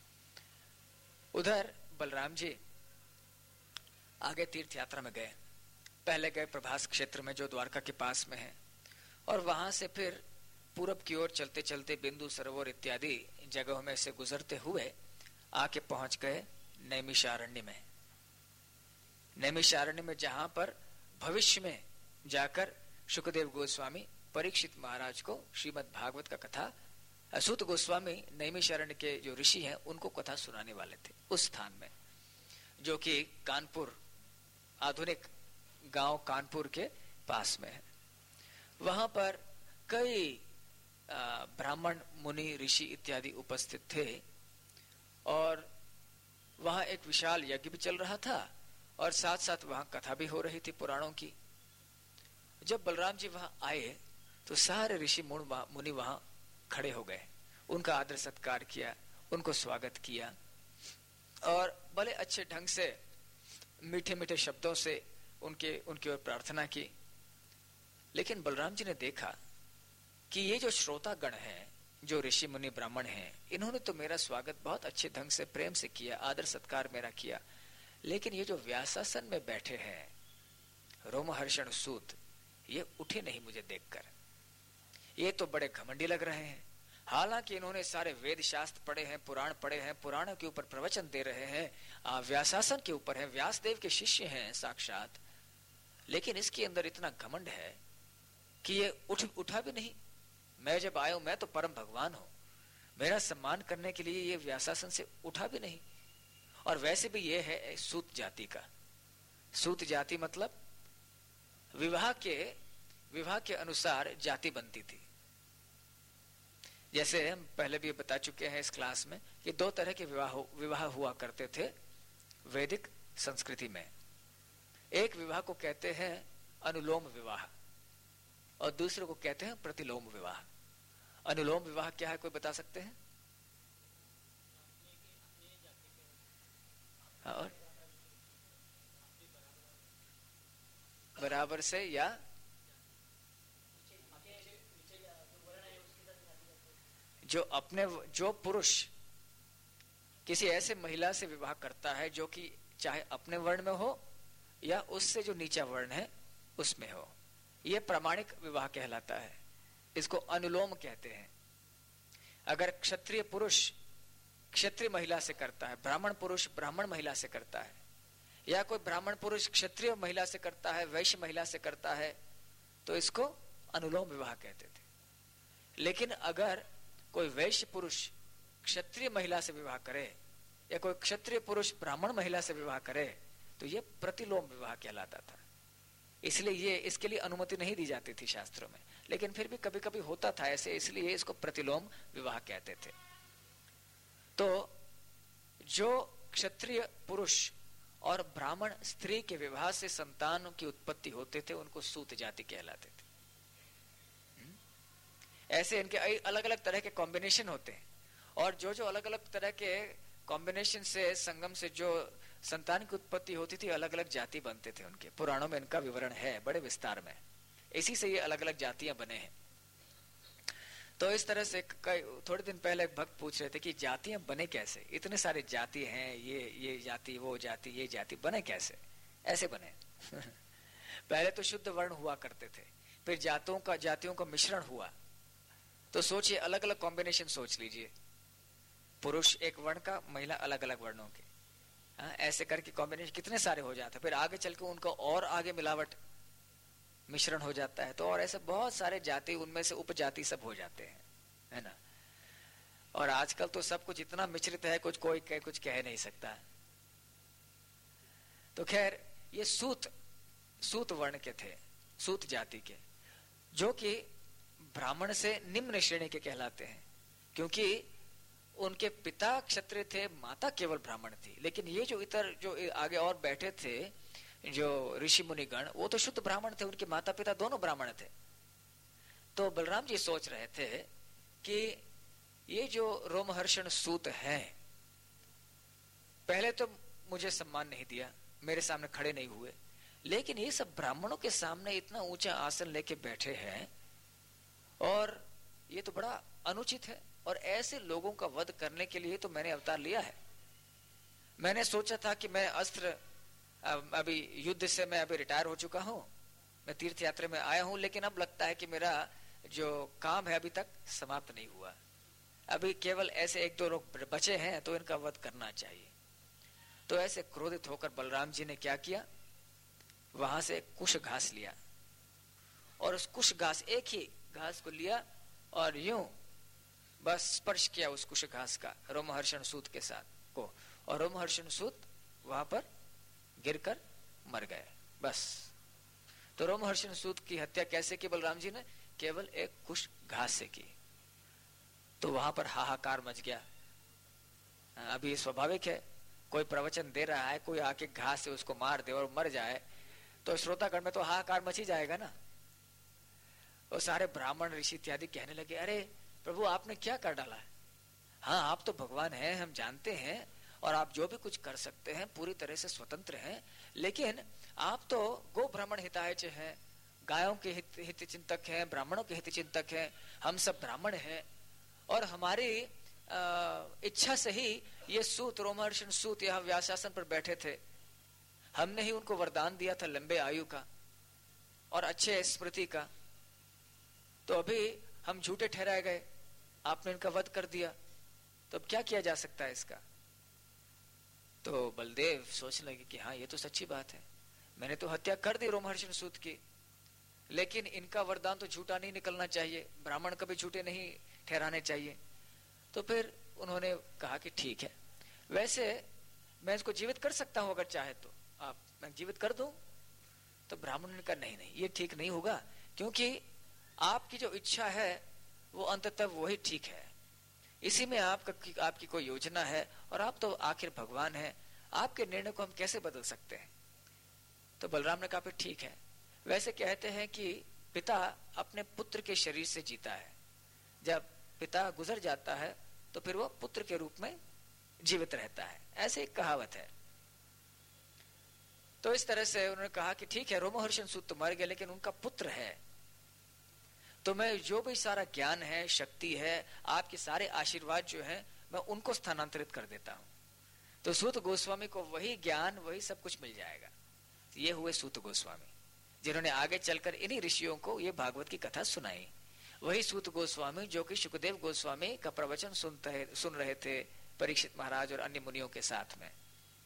A: उधर बलराम जी आगे तीर्थ यात्रा में गए। पहले गए प्रभास क्षेत्र में जो द्वारका के पास में है, और वहां से फिर पूरब की ओर चलते चलते बिंदु सरोवर इत्यादि जगहों में से गुजरते हुए आके पहुंच गए नैमिषारण्य में। नैमिषारण्य में जहां पर भविष्य में जाकर शुकदेव गोस्वामी परीक्षित महाराज को श्रीमद् भागवत का कथा, सूत गोस्वामी नैमिषारण्य के जो ऋषि हैं उनको कथा सुनाने वाले थे उस स्थान में, जो कि कानपुर, आधुनिक गांव कानपुर के पास में है। वहां पर कई ब्राह्मण मुनि ऋषि इत्यादि उपस्थित थे और वहां एक विशाल यज्ञ भी चल रहा था और साथ साथ वहां कथा भी हो रही थी पुराणों की। जब बलराम जी वहां आए तो सारे ऋषि मुनि वहां खड़े हो गए, उनका आदर सत्कार किया, उनको स्वागत किया और बड़े अच्छे ढंग से मीठे मीठे शब्दों से उनके उनकी ओर प्रार्थना की। लेकिन बलराम जी ने देखा कि ये जो श्रोता गण है, जो ऋषि मुनि ब्राह्मण हैं, इन्होंने तो मेरा स्वागत बहुत अच्छे ढंग से प्रेम से किया, आदर सत्कार मेरा किया, लेकिन ये जो व्यासासन में बैठे हैं रोमहर्षण सूत, ये उठे नहीं मुझे देखकर, ये तो बड़े घमंडी लग रहे हैं, हालांकि इन्होंने सारे वेद शास्त्र पढ़े हैं, पुराण पढ़े हैं, पुराणों के ऊपर प्रवचन दे रहे हैं, व्यासासन के ऊपर है, व्यासदेव के शिष्य हैं साक्षात, लेकिन इसके अंदर इतना घमंड है कि ये उठ उठा भी नहीं। मैं जब आया हूं, मैं तो परम भगवान हूं, मेरा सम्मान करने के लिए ये व्यासासन से उठा भी नहीं। और वैसे भी ये है सूत जाति का। सूत जाति मतलब विवाह के विवाह के अनुसार जाति बनती थी। जैसे हम पहले भी बता चुके हैं इस क्लास में कि दो तरह के विवाह विवाह हुआ करते थे वैदिक संस्कृति में। एक विवाह को कहते हैं अनुलोम विवाह और दूसरे को कहते हैं प्रतिलोम विवाह। अनुलोम विवाह क्या है, कोई बता सकते हैं? और बराबर से या जो अपने जो पुरुष किसी ऐसे महिला से विवाह करता है जो कि चाहे अपने वर्ण में हो या उससे जो नीचा वर्ण है उसमें हो, यह प्रामाणिक विवाह कहलाता है। इसको अनुलोम कहते हैं। अगर क्षत्रिय पुरुष क्षत्रिय महिला से करता है, ब्राह्मण पुरुष ब्राह्मण महिला से करता है, या कोई ब्राह्मण पुरुष क्षत्रिय महिला से करता है, वैश्य महिला से करता है, तो इसको अनुलोम विवाह कहते थे। लेकिन अगर कोई वैश्य पुरुष क्षत्रिय महिला से विवाह करे या कोई क्षत्रिय पुरुष ब्राह्मण महिला से विवाह करे तो यह प्रतिलोम विवाह कहलाता था। इसलिए ये इसके लिए अनुमति नहीं दी जाती थी शास्त्रों में, लेकिन फिर भी कभी कभी होता था ऐसे, इसलिए इसको प्रतिलोम विवाह कहते थे। तो जो क्षत्रिय पुरुष और ब्राह्मण स्त्री के विवाह से संतान की उत्पत्ति होते थे उनको सूत जाति कहलाते थे। ऐसे इनके अलग अलग तरह के कॉम्बिनेशन होते हैं और जो जो अलग अलग तरह के कॉम्बिनेशन से संगम से जो संतान की उत्पत्ति होती थी अलग अलग जाति बनते थे उनके। पुराणों में इनका विवरण है बड़े विस्तार में, इसी से ये अलग अलग जातियां बने हैं। तो इस तरह से थोड़े दिन पहले एक भक्त पूछ रहे थे कि जातियां बने कैसे, इतने सारे जाति हैं, ये ये जाति वो जाति ये जाति बने कैसे? ऐसे बने पहले तो शुद्ध वर्ण हुआ करते थे, फिर जातों का जातियों का मिश्रण हुआ। तो सोचिए अलग अलग कॉम्बिनेशन सोच लीजिए, पुरुष एक वर्ण का, महिला अलग अलग वर्णों के, हाँ, ऐसे करके कॉम्बिनेशन कितने सारे हो जाते हैं। फिर आगे चल के उनको और आगे मिलावट मिश्रण हो जाता है, तो और ऐसे बहुत सारे जाति, उनमें से उपजाति सब हो जाते हैं, है ना। और आजकल तो सब कुछ इतना मिश्रित है, कुछ कोई कह, कुछ कह नहीं सकता। तो खैर ये सूत सूत वर्ण के थे, सूत जाति के, जो कि ब्राह्मण से निम्न श्रेणी के कहलाते हैं, क्योंकि उनके पिता क्षत्रिय थे, माता केवल ब्राह्मण थी। लेकिन ये जो इतर जो आगे और बैठे थे जो ऋषि मुनिगण, वो तो शुद्ध ब्राह्मण थे, उनके माता पिता दोनों ब्राह्मण थे। तो बलराम जी सोच रहे थे कि ये जो रोमहर्षण सूत है, पहले तो मुझे सम्मान नहीं दिया, मेरे सामने खड़े नहीं हुए, लेकिन ये सब ब्राह्मणों के सामने इतना ऊंचा आसन लेके बैठे हैं और ये तो बड़ा अनुचित है। और ऐसे लोगों का वध करने के लिए तो मैंने अवतार लिया है। मैंने सोचा था कि मैं अस्त्र अभी युद्ध से मैं अभी रिटायर हो चुका हूं, मैं तीर्थ यात्रा में आया हूं, लेकिन अब लगता है कि मेरा जो काम है अभी तक समाप्त नहीं हुआ, अभी केवल ऐसे एक दो लोग बचे हैं तो इनका वध करना चाहिए। तो ऐसे क्रोधित होकर बलराम जी ने क्या किया, वहां से कुश घास लिया और उस कुश घास, एक ही घास को लिया और यूं बस स्पर्श किया उस कुश घास का रोमहर्षण सूत के साथ को, और रोमहर्षण सूत वहां पर गिरकर मर गए। बस। तो रोमहर्षण सूत की हत्या कैसे की बलराम जी ने? केवल एक कुश घास से की। तो वहां पर हाहाकार मच गया। अभी स्वाभाविक है, कोई प्रवचन दे रहा है, कोई आके घास से उसको मार दे और मर जाए तो श्रोतागण में तो हाहाकार मच ही जाएगा ना। और सारे ब्राह्मण ऋषि इत्यादि कहने लगे, अरे प्रभु आपने क्या कर डाला है? हाँ, आप तो भगवान हैं, हम जानते हैं, और आप जो भी कुछ कर सकते हैं पूरी तरह से स्वतंत्र हैं, लेकिन आप तो गो ब्राह्मण हितायच हैं, गायों के हित, हित चिंतक हैं, ब्राह्मणों के हित चिंतक हैं, हम सब ब्राह्मण हैं, और हमारी इच्छा से ही ये सूत रोमहर्षण सूत यहाँ व्यासासन पर बैठे थे। हमने ही उनको वरदान दिया था लंबे आयु का और अच्छे स्मृति का, तो अभी हम झूठे ठहराए गए, आपने इनका वध कर दिया, तो अब क्या किया जा सकता है इसका? तो बलदेव सोचने लगे कि हाँ ये तो सच्ची बात है, मैंने तो हत्या कर दी रोमहर्षण सूत की, लेकिन इनका वरदान तो झूठा नहीं निकलना चाहिए, ब्राह्मण कभी झूठे नहीं ठहराने चाहिए। तो फिर उन्होंने कहा कि ठीक है, वैसे मैं इसको जीवित कर सकता हूं, अगर चाहे तो आप मैं जीवित कर दूं। तो ब्राह्मण ने कहा नहीं नहीं, ये ठीक नहीं होगा, क्योंकि आपकी जो इच्छा है वो अंततः वही ठीक है, इसी में आपका आपकी कोई योजना है, और आप तो आखिर भगवान हैं, आपके निर्णय को हम कैसे बदल सकते हैं? तो बलराम ने कहा फिर ठीक है। वैसे कहते हैं कि पिता अपने पुत्र के शरीर से जीता है, जब पिता गुजर जाता है तो फिर वो पुत्र के रूप में जीवित रहता है, ऐसे एक कहावत है। तो इस तरह से उन्होंने कहा कि ठीक है, रोमहर्षण सूत तो मर गए, लेकिन उनका पुत्र है, तो मैं जो भी सारा ज्ञान है, शक्ति है, आपके सारे आशीर्वाद जो है, मैं उनको स्थानांतरित कर देता हूं। तो सूत गोस्वामी को वही ज्ञान, वही सब कुछ मिल जाएगा। ये हुए सूत गोस्वामी, जिन्होंने आगे चलकर इन्हीं ऋषियों को ये भागवत की कथा सुनाई। वही सूत गोस्वामी जो कि सुखदेव गोस्वामी का प्रवचन सुनते सुन रहे थे परीक्षित महाराज और अन्य मुनियों के साथ में।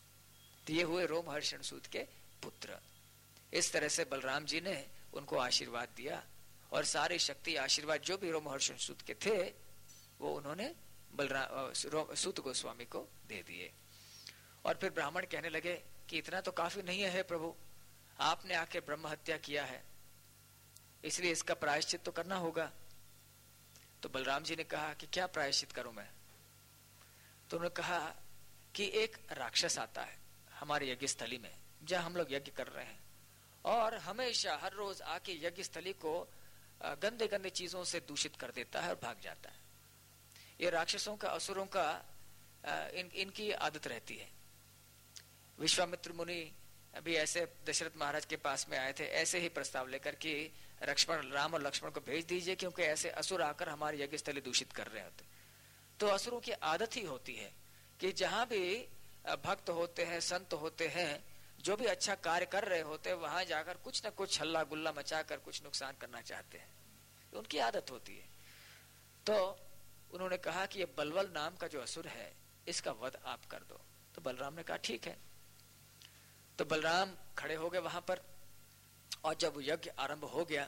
A: तो ये हुए रोमहर्षण सूत के पुत्र। इस तरह से बलराम जी ने उनको आशीर्वाद दिया, और सारी शक्ति आशीर्वाद जो भी रोमहर्षण सूत के थे वो उन्होंने बलराम सूत गोस्वामी को दे दिए। और फिर ब्राह्मण कहने लगे कि इतना तो काफी नहीं है प्रभु, आपने आके ब्रह्म हत्या किया है, इसलिए इसका प्रायश्चित तो करना होगा। तो बलराम जी ने कहा कि क्या प्रायश्चित करूं मैं? तो उन्होंने कहा कि एक राक्षस आता है हमारे यज्ञ स्थली में, जहां हम लोग यज्ञ कर रहे हैं, और हमेशा हर रोज आके यज्ञ स्थली को गंदे गंदे चीजों से दूषित कर देता है और भाग जाता है। ये राक्षसों का, असुरों का इन, इनकी आदत रहती है। विश्वामित्र मुनि अभी ऐसे दशरथ महाराज के पास में आए थे, ऐसे ही प्रस्ताव लेकर कि लक्ष्मण, राम और लक्ष्मण को भेज दीजिए, क्योंकि ऐसे असुर आकर हमारे यज्ञ स्थली दूषित कर रहे होते। तो असुरों की आदत ही होती है कि जहां भी भक्त होते हैं, संत होते हैं, जो भी अच्छा कार्य कर रहे होते हैं, वहां जाकर कुछ न कुछ हल्ला गुल्ला मचाकर कुछ नुकसान करना चाहते हैं, तो उनकी आदत होती है। तो उन्होंने कहा कि ये बलवल नाम का जो असुर है, इसका वध आप कर दो। तो बलराम ने कहा ठीक है। तो बलराम खड़े हो गए वहां पर, और जब यज्ञ आरंभ हो गया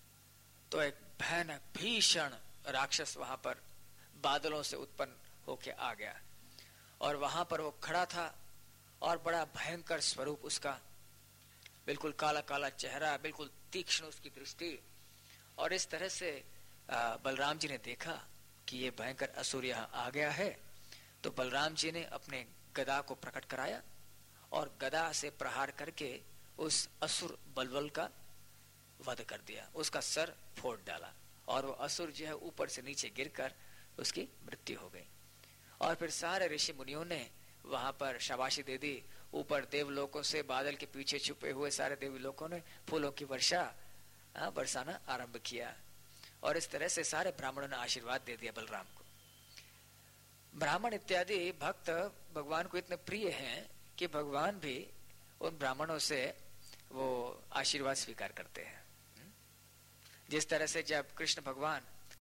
A: तो एक भयानक भीषण राक्षस वहां पर बादलों से उत्पन्न होके आ गया, और वहां पर वो खड़ा था, और बड़ा भयंकर स्वरूप उसका, बिल्कुल काला काला चेहरा, बिल्कुल तीक्ष्ण उसकी दृष्टि। और इस तरह से बलराम जी ने देखा कि ये भयंकर असुर यहाँ आ गया है। तो बलराम जी ने अपने गदा को प्रकट कराया, और गदा से प्रहार करके उस असुर बलवल का वध कर दिया, उसका सर फोड़ डाला, और वो असुर जो है ऊपर से नीचे गिरकर उसकी मृत्यु हो गई। और फिर सारे ऋषि मुनियों ने वहां पर शाबाशी दे दी। ऊपर देवलोकों से, बादल के पीछे छुपे हुए सारे देवलोकों ने फूलों की वर्षा बरसाना आरंभ किया, और इस तरह से सारे ब्राह्मणों ने आशीर्वाद दे दिया बलराम को। ब्राह्मण इत्यादि भक्त भगवान को इतने प्रिय हैं कि भगवान भी उन ब्राह्मणों से वो आशीर्वाद स्वीकार करते हैं। जिस तरह से जब कृष्ण भगवान